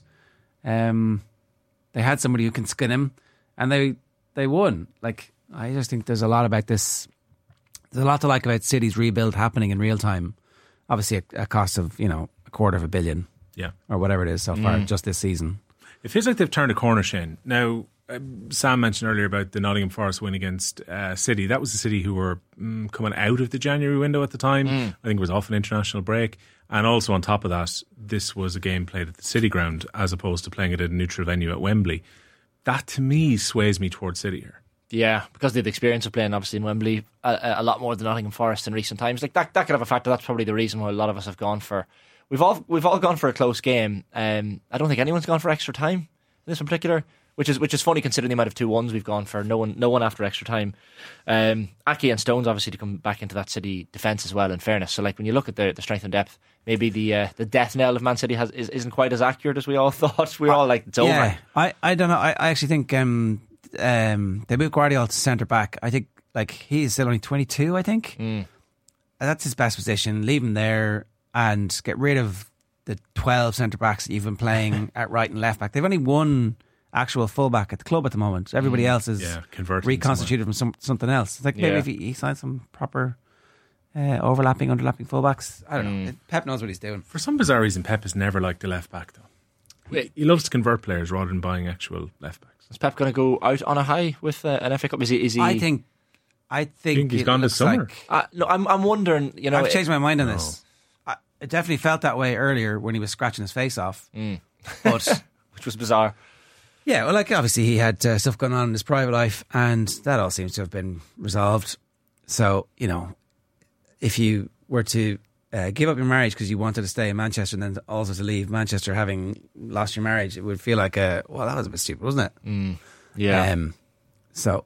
[SPEAKER 9] they had somebody who can skin him, and they won. Like, I just think there's a lot about this. There's a lot to like about City's rebuild happening in real time. Obviously, a cost of, $250 million, or whatever it is so far, just this season.
[SPEAKER 7] It feels like they've turned a corner, Shane. Now, Sam mentioned earlier about the Nottingham Forest win against City. That was the City who were coming out of the January window at the time. I think it was off an international break. And also on top of that, this was a game played at the City ground as opposed to playing it at a neutral venue at Wembley. That, to me, sways me towards City here.
[SPEAKER 8] Yeah, because they have the experience of playing, obviously, in Wembley a lot more than Nottingham Forest in recent times. Like that could have a factor. That's probably the reason why a lot of us have gone for. We've all gone for a close game. I don't think anyone's gone for extra time in this in particular, which is funny considering the amount of 2-1s we've gone for. No one after extra time. Aki and Stones obviously to come back into that City defence as well. In fairness, so like when you look at the strength and depth, maybe the death knell of Man City isn't quite as accurate as we all thought. We're all like it's over.
[SPEAKER 9] Yeah, I don't know. I actually think. They moved Guardiola to centre back. I think he's still only 22. I think that's his best position. Leave him there and get rid of the 12 centre backs that you've been playing at right and left back. They've only one actual full back at the club at the moment. Everybody else is reconstituted from something else. It's like maybe if he signs some proper overlapping, underlapping full backs. I don't know. Pep knows what he's doing.
[SPEAKER 7] For some bizarre reason, Pep has never liked the left back though. He loves to convert players rather than buying actual left backs.
[SPEAKER 8] Is Pep going to go out on a high with an FA Cup? Is he?
[SPEAKER 9] I think
[SPEAKER 7] he's gone this summer.
[SPEAKER 8] No, I'm wondering.
[SPEAKER 9] I've changed my mind on this. I definitely felt that way earlier when he was scratching his face off, but
[SPEAKER 8] which was bizarre.
[SPEAKER 9] Yeah, well, obviously he had stuff going on in his private life, and that all seems to have been resolved. So if you were to give up your marriage because you wanted to stay in Manchester and then also to leave Manchester having lost your marriage, it would feel like that was a bit stupid, wasn't it?
[SPEAKER 8] Yeah.
[SPEAKER 9] So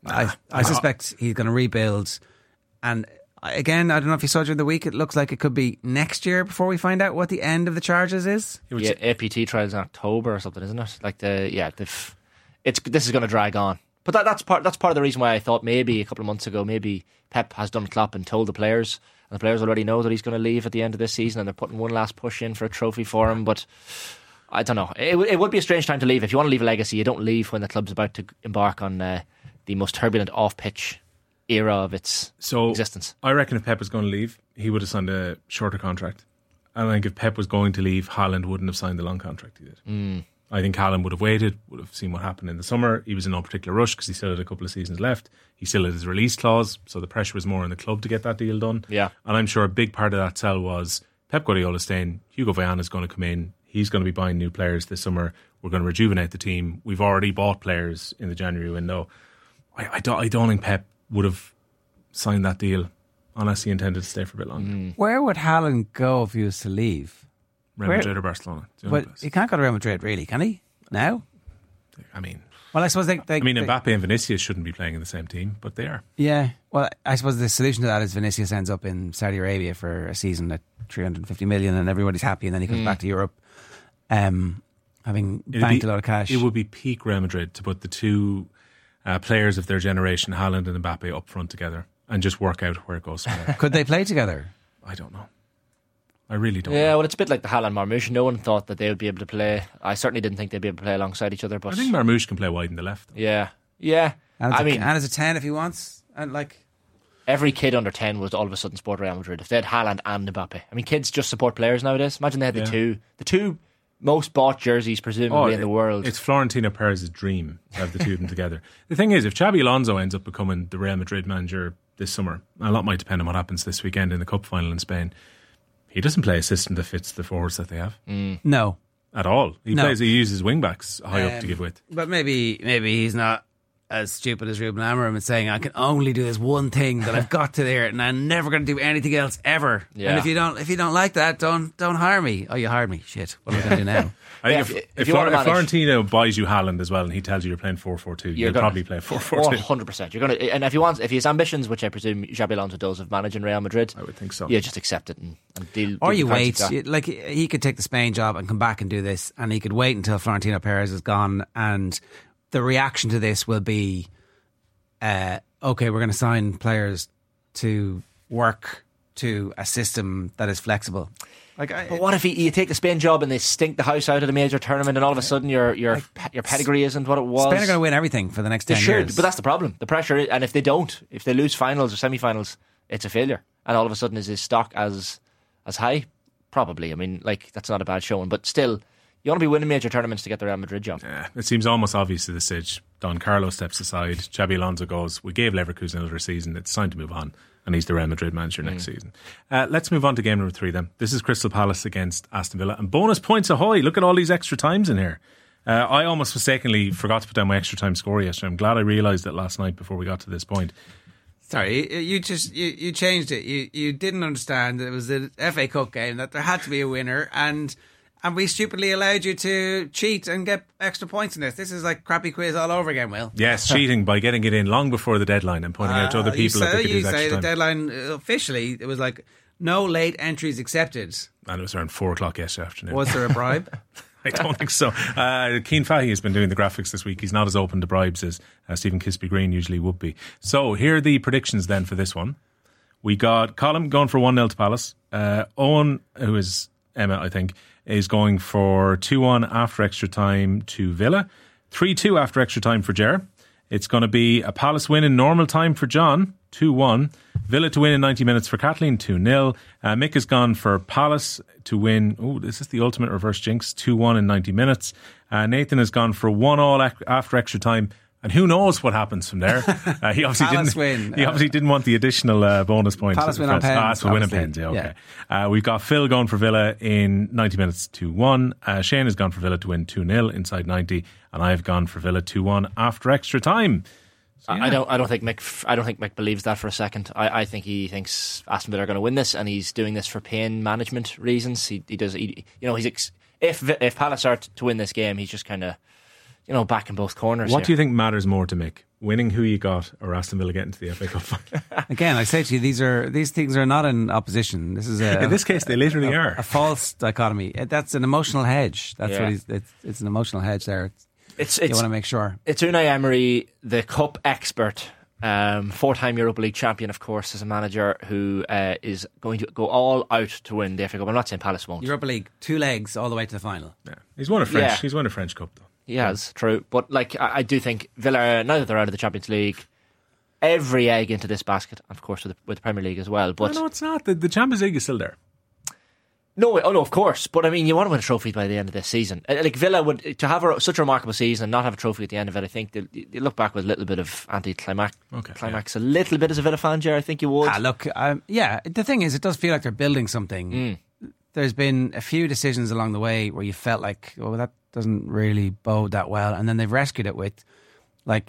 [SPEAKER 9] I suspect he's going to rebuild. And again, I don't know if you saw during the week, it looks like it could be next year before we find out what the end of the charges is.
[SPEAKER 8] Yeah, APT trials in October or something, isn't it? Like this is going to drag on. But that's part of the reason why I thought maybe a couple of months ago, maybe Pep has done Klopp and told the players, and the players already know that he's going to leave at the end of this season, and they're putting one last push in for a trophy for him. But I don't know. It would be a strange time to leave. If you want to leave a legacy, you don't leave when the club's about to embark on the most turbulent off-pitch era of its existence.
[SPEAKER 7] I reckon if Pep was going to leave, he would have signed a shorter contract. I think if Pep was going to leave, Haaland wouldn't have signed the long contract he did. I think Haaland would have waited, would have seen what happened in the summer. He was in no particular rush because he still had a couple of seasons left. He still had his release clause, so the pressure was more on the club to get that deal done.
[SPEAKER 8] Yeah.
[SPEAKER 7] And I'm sure a big part of that sell was Pep Guardiola staying, Hugo Viana is going to come in, he's going to be buying new players this summer, we're going to rejuvenate the team. We've already bought players in the January window. I don't think Pep would have signed that deal unless he intended to stay for a bit longer.
[SPEAKER 9] Where would Haaland go if he was to leave?
[SPEAKER 7] Real Madrid or Barcelona.
[SPEAKER 9] But he can't go to Real Madrid, really, can he? Now?
[SPEAKER 7] I mean...
[SPEAKER 9] Well, I suppose
[SPEAKER 7] Mbappe and Vinicius shouldn't be playing in the same team, but they are.
[SPEAKER 9] Yeah. Well, I suppose the solution to that is Vinicius ends up in Saudi Arabia for a season at 350 million and everybody's happy, and then he comes back to Europe having banked a lot of cash.
[SPEAKER 7] It would be peak Real Madrid to put the two players of their generation, Haaland and Mbappe, up front together and just work out where it goes from there.
[SPEAKER 9] Could they play together?
[SPEAKER 7] I don't know. I really don't.
[SPEAKER 8] Yeah, well, it's a bit like the Haaland Marmoush. No one thought that they would be able to play. I certainly didn't think they'd be able to play alongside each other. But
[SPEAKER 7] I think Marmoush can play wide in the left.
[SPEAKER 8] Yeah.
[SPEAKER 9] And as a 10 if he wants. And
[SPEAKER 8] every kid under 10 would all of a sudden support Real Madrid if they had Haaland and Mbappe. I mean, kids just support players nowadays. Imagine they had the two most bought jerseys presumably in the world.
[SPEAKER 7] It's Florentino Perez's dream to have the two of them together. The thing is, if Xabi Alonso ends up becoming the Real Madrid manager this summer, a lot might depend on what happens this weekend in the Cup final in Spain. He doesn't play a system that fits the forwards that they have.
[SPEAKER 9] No.
[SPEAKER 7] At all. He uses wing backs high up to give width.
[SPEAKER 9] But maybe he's not as stupid as Ruben Amorim and saying, I can only do this one thing that I've got to there and I'm never going to do anything else ever. Yeah. And if you don't like that, don't hire me. Oh, you hired me. Shit. What am I going to do now?
[SPEAKER 7] I think if Florentino buys you Haaland as well and he tells you you're playing 4-4-2, you'll probably play 4-4-2.
[SPEAKER 8] 100%. You're going to, and if he has ambitions, which I presume Xabi Alonso does, of managing Real Madrid,
[SPEAKER 7] I would think so.
[SPEAKER 8] Yeah, just accept it and deal.
[SPEAKER 9] Or you wait. Like he could take the Spain job and come back and do this, and he could wait until Florentino Perez is gone, and the reaction to this will be, okay, we're going to sign players to work to a system that is flexible.
[SPEAKER 8] But what if you take the Spain job and they stink the house out of the major tournament, and all of a sudden your pedigree isn't what it was?
[SPEAKER 9] Spain are going to win everything for the next 10 years.
[SPEAKER 8] But that's the problem. The pressure, and if they don't, if they lose finals or semi-finals, it's a failure. And all of a sudden, is his stock as high? Probably. I mean, that's not a bad showing, but still, you want to be winning major tournaments to get the Real Madrid job.
[SPEAKER 7] Yeah, it seems almost obvious at this stage. Don Carlo steps aside. Xabi Alonso goes, we gave Leverkusen another season. It's time to move on. And he's the Real Madrid manager next season. Let's move on to game number 3 then. This is Crystal Palace against Aston Villa. And bonus points ahoy. Look at all these extra times in here. I almost mistakenly forgot to put down my extra time score yesterday. I'm glad I realised it last night before we got to this point.
[SPEAKER 9] Sorry, you changed it. You didn't understand that it was the FA Cup game, that there had to be a winner, and we stupidly allowed you to cheat and get extra points in this. This is like crappy quiz all over again, Will.
[SPEAKER 7] Yes, cheating by getting it in long before the deadline and pointing out to other people that they could use extra time.
[SPEAKER 9] You say the deadline, officially, it was like, no late entries accepted.
[SPEAKER 7] And it was around 4 o'clock yesterday afternoon.
[SPEAKER 9] Was there a bribe?
[SPEAKER 7] I don't think so. Keane Fahy has been doing the graphics this week. He's not as open to bribes as Stephen Kisby-Green usually would be. So here are the predictions then for this one. We got Colm going for 1-0 to Palace. Owen, who is Emma, I think, is going for 2-1 after extra time to Villa. 3-2 after extra time for Ger. It's going to be a Palace win in normal time for John, 2-1. Villa to win in 90 minutes for Kathleen, 2-0. Mick has gone for Palace to win. Oh, this is the ultimate reverse jinx, 2-1 in 90 minutes. Nathan has gone for 1-1 after extra time. And who knows what happens from there? He obviously didn't want the additional bonus points.
[SPEAKER 9] Palace win on pens.
[SPEAKER 7] Win on pens, yeah, okay. Yeah. We've got Phil going for Villa in 90 minutes 2-1. Shane has gone for Villa to win 2-0 inside 90, and I've gone for Villa 2-1 after extra time.
[SPEAKER 8] So, yeah. I don't think Mick believes that for a second. I think he thinks Aston Villa are going to win this, and he's doing this for pain management reasons. If Palace are to win this game, he's just kind of, back in both corners.
[SPEAKER 7] What do you think matters more to Mick? Winning who you got, or Aston Villa getting to the FA Cup final?
[SPEAKER 9] Again, I say to you, these things are not in opposition. This is
[SPEAKER 7] in this case, they literally are
[SPEAKER 9] a false dichotomy. That's an emotional hedge. That's what it's an emotional hedge there. You want to make sure.
[SPEAKER 8] It's Unai Emery, the cup expert, 4-time Europa League champion, of course, as a manager who is going to go all out to win the FA Cup. I'm not saying Palace won't.
[SPEAKER 9] Europa League, 2 legs all the way to the final.
[SPEAKER 7] Yeah. He's won a French Cup though.
[SPEAKER 8] He has, true. But I do think Villa, now that they're out of the Champions League, every egg into this basket, of course, with the Premier League as well. But
[SPEAKER 7] no, it's not. The Champions League is still there.
[SPEAKER 8] No, of course. But I mean, you want to win a trophy by the end of this season. Like Villa would, to have such a remarkable season and not have a trophy at the end of it, I think they look back with a little bit of anti-climax. A little bit as a Villa fan, Ger, I think you would.
[SPEAKER 9] The thing is, it does feel like they're building something. There's been a few decisions along the way where you felt like, that doesn't really bode that well, and then they've rescued it with so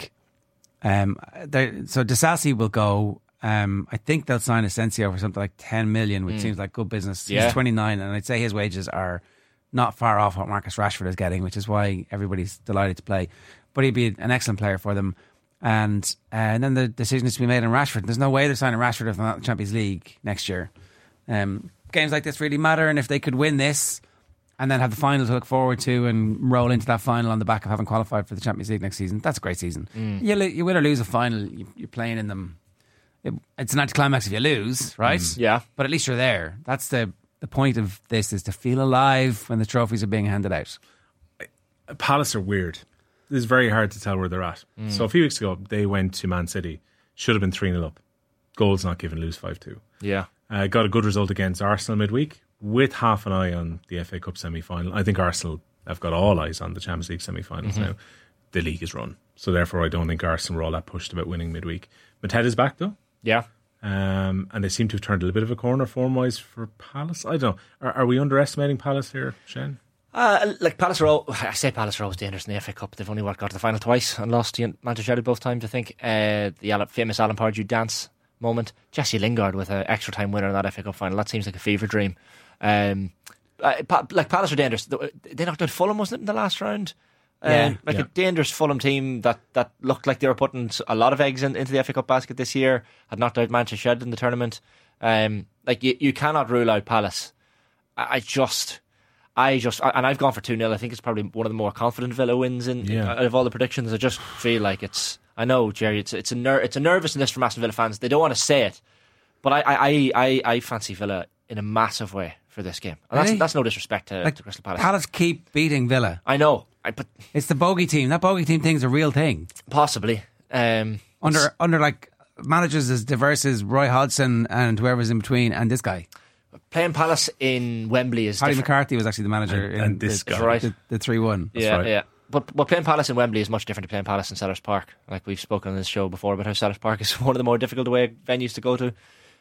[SPEAKER 9] Disasi will go. I think they'll sign Asensio for something like 10 million, which seems like good business. He's 29, and I'd say his wages are not far off what Marcus Rashford is getting, which is why everybody's delighted to play. But he'd be an excellent player for them. And then the decision is to be made on Rashford. There's no way they're signing Rashford if they're not in the Champions League next year. Games like this really matter, and if they could win this and then have the final to look forward to and roll into that final on the back of having qualified for the Champions League next season, that's a great season. You win or lose a final, you're playing in them. It's an anticlimax if you lose, right?
[SPEAKER 8] Yeah.
[SPEAKER 9] But at least you're there. That's the point of this, is to feel alive when the trophies are being handed out.
[SPEAKER 7] Palace are weird. It's very hard to tell where they're at. So a few weeks ago, they went to Man City. Should have been 3-0 up. Goals not given, lose 5-2.
[SPEAKER 8] Yeah.
[SPEAKER 7] Got a good result against Arsenal midweek. with half an eye on the FA Cup semi-final. I think Arsenal have got all eyes on the Champions League semi-finals now. The league is run, so therefore I don't think Arsenal were all that pushed about winning midweek. Mateta's back though.
[SPEAKER 8] Yeah.
[SPEAKER 7] And they seem to have turned a little bit of a corner form-wise for Palace. I don't know. Are we underestimating Palace here, Shane?
[SPEAKER 8] Palace are always dangerous in the FA Cup. They've only got to the final twice and lost to Manchester United both times, I think. The famous Alan Pardew dance moment. Jesse Lingard with an extra time winner in that FA Cup final. That seems like a fever dream. Palace are dangerous. They knocked out Fulham, wasn't it, in the last round? A dangerous Fulham team that looked like they were putting a lot of eggs into the FA Cup basket this year. Had knocked out Manchester United in the tournament. You cannot rule out Palace. And I've gone for 2-0. I think it's probably one of the more confident Villa wins out of all the predictions. I just feel like I know, Jerry, it's a nervousness from Aston Villa fans. They don't want to say it, but I fancy Villa in a massive way for this game. And
[SPEAKER 9] Really?
[SPEAKER 8] that's no disrespect to Crystal Palace.
[SPEAKER 9] Palace keep beating Villa.
[SPEAKER 8] I know, but
[SPEAKER 9] It's the bogey team. That bogey team thing's a real thing.
[SPEAKER 8] possibly.
[SPEAKER 9] Under like managers as diverse as Roy Hodgson and whoever's in between, and this guy.
[SPEAKER 8] Playing Palace in Wembley is
[SPEAKER 9] Paddy
[SPEAKER 8] different.
[SPEAKER 9] McCarthy was actually the manager
[SPEAKER 7] And this guy.
[SPEAKER 8] Right.
[SPEAKER 9] the 3-1.
[SPEAKER 8] Yeah. But playing Palace in Wembley is much different to playing Palace in Sellers Park. Like we've spoken on this show before about how Sellers Park is one of the more difficult away venues to go to.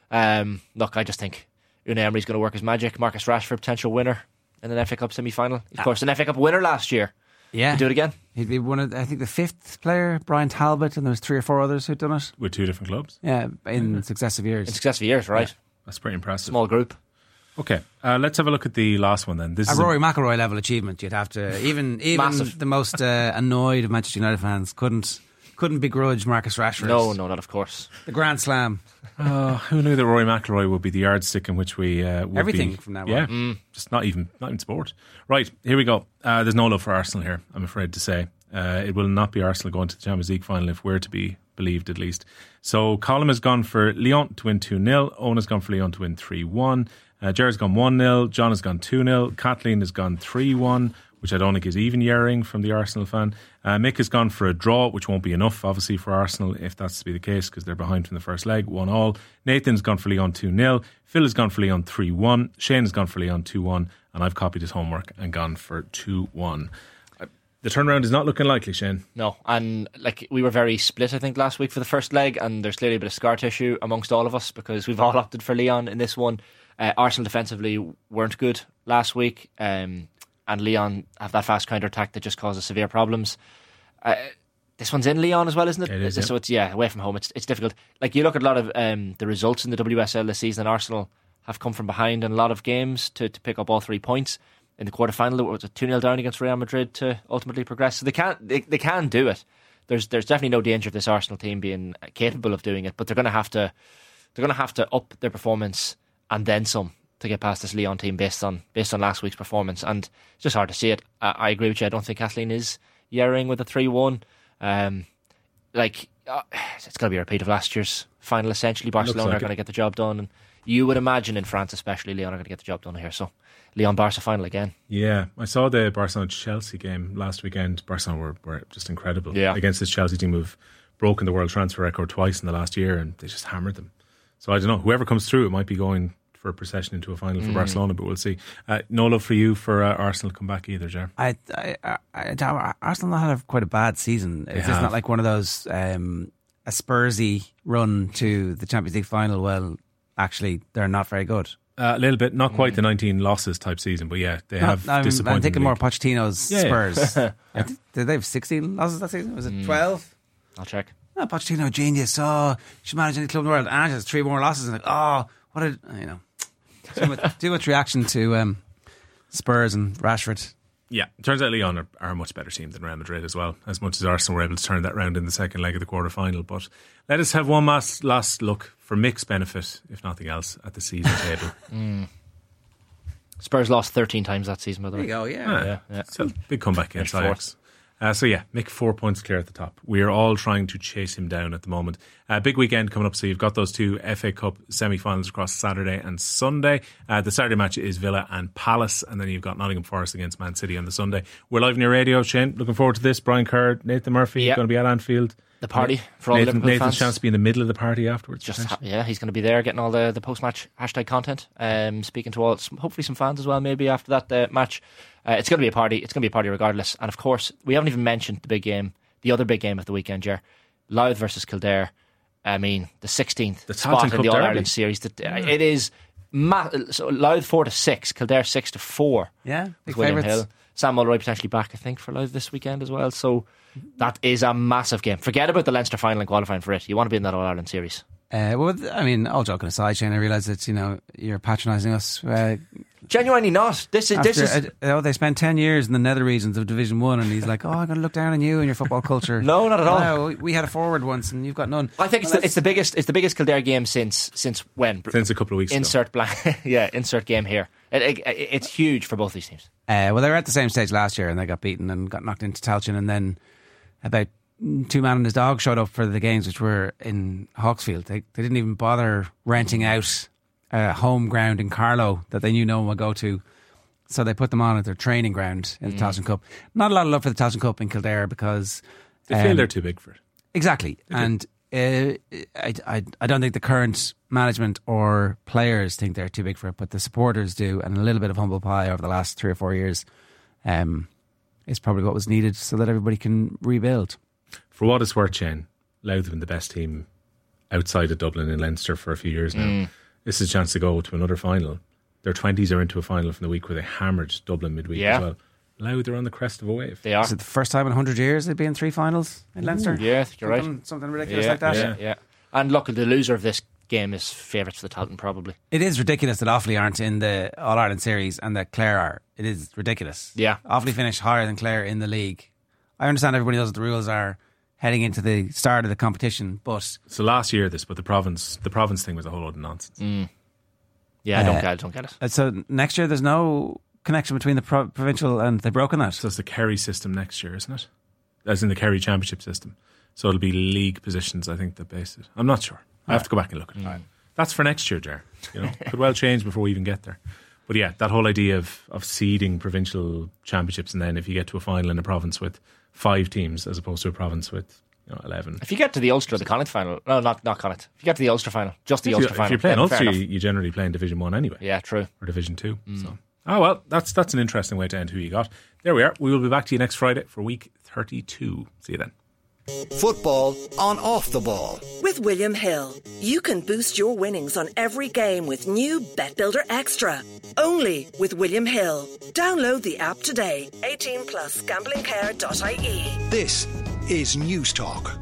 [SPEAKER 8] Look, I just think Unai Emery's going to work his magic. Marcus Rashford, potential winner in an FA Cup semi-final. Of course, an FA Cup winner last year.
[SPEAKER 9] Yeah.
[SPEAKER 8] He'd do it again.
[SPEAKER 9] He'd be one of, I think, the 5th player, Brian Talbot, and there was 3 or 4 others who'd done it.
[SPEAKER 7] With 2 different clubs.
[SPEAKER 9] Yeah, in successive years.
[SPEAKER 8] In successive years, right?
[SPEAKER 7] That's pretty impressive.
[SPEAKER 8] Small group.
[SPEAKER 7] Okay, let's have a look at the last one then. This
[SPEAKER 9] A
[SPEAKER 7] is
[SPEAKER 9] Rory McIlroy level achievement. You'd have to even
[SPEAKER 8] Massive.
[SPEAKER 9] the most annoyed of Manchester United fans couldn't begrudge Marcus Rashford.
[SPEAKER 8] No, not of course.
[SPEAKER 9] The Grand Slam.
[SPEAKER 7] who knew that Rory McIlroy would be the yardstick in which we would
[SPEAKER 9] Everything
[SPEAKER 7] be,
[SPEAKER 9] from now on.
[SPEAKER 7] Yeah, just not even sport. Right, here we go. There's no love for Arsenal here, I'm afraid to say. It will not be Arsenal going to the Champions League final if we're to be believed, at least. So Colm has gone for Lyon to win 2-0. Owen has gone for Lyon to win 3-1. Jared's gone 1-0. John has gone 2-0. Kathleen has gone 3-1, which I don't think is even yearing from the Arsenal fan. Mick has gone for a draw, which won't be enough, obviously, for Arsenal, if that's to be the case, because they're behind from the first leg, 1-1. Nathan's gone for Lyon 2-0. Phil has gone for Lyon 3-1. Shane has gone for Lyon 2-1. And I've copied his homework and gone for 2-1. The turnaround is not looking likely, Shane.
[SPEAKER 8] No, and we were very split, I think, last week for the first leg, and there's clearly a bit of scar tissue amongst all of us because we've all opted for Lyon in this one. Arsenal defensively weren't good last week, and Lyon have that fast counter attack that just causes severe problems. This one's in Lyon as well, isn't it?
[SPEAKER 7] It is,
[SPEAKER 8] So it's away from home. It's difficult. Like you look at a lot of the results in the WSL this season, Arsenal have come from behind in a lot of games to pick up all 3 points. In the quarterfinal, it was a 2-0 down against Real Madrid to ultimately progress. So they can do it. There's definitely no danger of this Arsenal team being capable of doing it, but they're going to have to up their performance and then some to get past this Lyon team based on last week's performance. And it's just hard to see it. I agree with you. I don't think Kathleen is yearing with a 3-1. It's going to be a repeat of last year's final. Essentially, Barcelona are going to get the job done, and you would imagine in France, especially, Lyon are going to get the job done here. So Lyon-Barca final again. Yeah,
[SPEAKER 7] I saw the Barcelona-Chelsea game last weekend. Barcelona were just incredible against this Chelsea team who've broken the world transfer record twice in the last year, and they just hammered them. So I don't know, whoever comes through, it might be going for a procession into a final for Barcelona, but we'll see. No love for you for Arsenal to come back either, Ger.
[SPEAKER 9] Arsenal had quite a bad season. It's just not like one of those a Spursy run to the Champions League final. Well, actually, they're not very good.
[SPEAKER 7] A little bit, not quite the 19 losses type season, but yeah, they have disappointed.
[SPEAKER 9] I'm thinking more Pochettino's Spurs. Did they have 16 losses that season? Was it 12?
[SPEAKER 8] I'll check.
[SPEAKER 9] Oh, Pochettino, genius. Oh, should manage any club in the world. And just 3 more losses. And what a, too much reaction to Spurs and Rashford.
[SPEAKER 7] Yeah, it turns out Lyon are a much better team than Real Madrid as well, as much as Arsenal were able to turn that round in the second leg of the quarter-final. But let us have one last look for Mick's benefit, if nothing else, at the season table.
[SPEAKER 8] Spurs lost 13 times that season, by the way.
[SPEAKER 9] There you go,
[SPEAKER 7] yeah. So big comeback against Ajax. Mick 4 points clear at the top. We are all trying to chase him down at the moment. Big weekend coming up, so you've got those 2 FA Cup semi-finals across Saturday and Sunday. The Saturday match is Villa and Palace, and then you've got Nottingham Forest against Man City on the Sunday. We're live on your radio, Shane. Looking forward to this. Brian Kerr, Nathan Murphy, going to be at Anfield.
[SPEAKER 8] the party for all the Liverpool
[SPEAKER 7] Nathan's
[SPEAKER 8] fans.
[SPEAKER 7] chance to be in the middle of the party afterwards.
[SPEAKER 8] He's going to be there getting all the post-match hashtag content, speaking to hopefully some fans as well maybe after that match. It's going to be a party. It's going to be a party regardless. And of course, we haven't even mentioned the big game, the other big game of the weekend, Ger. Louth versus Kildare. I mean, the 16th spot in the All-Ireland series. It is so Louth 4-6, Kildare 6-4.
[SPEAKER 9] Yeah, big
[SPEAKER 8] William
[SPEAKER 9] favourites.
[SPEAKER 8] Hill. Sam Mulroy potentially back, I think, for Louth this weekend as well. So that is a massive game. Forget about the Leinster final and qualifying for it. You want to be in that All-Ireland series.
[SPEAKER 9] Well, I mean, all joking aside, Shane, I realise that you're patronising us.
[SPEAKER 8] Genuinely not. This is.
[SPEAKER 9] They spent 10 years in the nether regions of Division 1 and he's like, I'm going to look down on you and your football culture.
[SPEAKER 8] No, not at all.
[SPEAKER 9] No, we had a forward once and you've got none.
[SPEAKER 8] I think it's the biggest Kildare game since when?
[SPEAKER 7] Since a couple of weeks
[SPEAKER 8] insert ago. Insert game here. It's huge for both these teams.
[SPEAKER 9] Well, they were at the same stage last year and they got beaten and got knocked into Talchin, and then about 2 man and his dog showed up for the games, which were in Hawksfield. They didn't even bother renting out a home ground in Carlow that they knew no one would go to. So they put them on at their training ground in the Tailteann Cup. Not a lot of love for the Tailteann Cup in Kildare because
[SPEAKER 7] they feel they're too big for it.
[SPEAKER 9] Exactly. And I don't think the current management or players think they're too big for it, but the supporters do, and a little bit of humble pie over the last 3 or 4 years is probably what was needed so that everybody can rebuild.
[SPEAKER 7] For what it's worth, Shane, Louth have been the best team outside of Dublin and Leinster for a few years now. This is a chance to go to another final. Their 20s are into a final from the week where they hammered Dublin midweek as well. Louth are on the crest of a wave.
[SPEAKER 8] They are.
[SPEAKER 9] Is it the first time in 100 years they'd be in 3 finals in Leinster?
[SPEAKER 8] Yeah, I think you're right.
[SPEAKER 9] Something ridiculous like that.
[SPEAKER 8] Yeah. And look, the loser of this game is favourites for the Tailteann probably.
[SPEAKER 9] It is ridiculous that Offaly aren't in the All-Ireland series and that Clare are. It is ridiculous.
[SPEAKER 8] Yeah.
[SPEAKER 9] Offaly finished higher than Clare in the league. I understand everybody knows what the rules are heading into the start of the competition, but...
[SPEAKER 7] So last year but the province thing was a whole load of nonsense.
[SPEAKER 8] Yeah, I don't get it.
[SPEAKER 9] So next year there's no connection between the provincial and they've broken that.
[SPEAKER 7] So it's the Kerry system next year, isn't it? As in the Kerry Championship system. So it'll be league positions, I think, that base it. I'm not sure. I have to go back and look at it. That's for next year, Ger. Could well change before we even get there. But yeah, that whole idea of seeding provincial championships, and then if you get to a final in a province with 5 teams as opposed to a province with 11.
[SPEAKER 8] If you get to the Ulster, the Connacht final, no, not Connacht. If you get to the Ulster final, just the Ulster final.
[SPEAKER 7] If you're playing Ulster, you generally play in Division 1 anyway.
[SPEAKER 8] Yeah, true.
[SPEAKER 7] Or Division 2. So. Oh well, that's an interesting way to end who you got. There we are. We will be back to you next Friday for week 32. See you then.
[SPEAKER 5] Football on Off the Ball.
[SPEAKER 6] With William Hill, you can boost your winnings on every game with new Bet Builder Extra. Only with William Hill. Download the app today. 18+ gamblingcare.ie.
[SPEAKER 5] This is News Talk.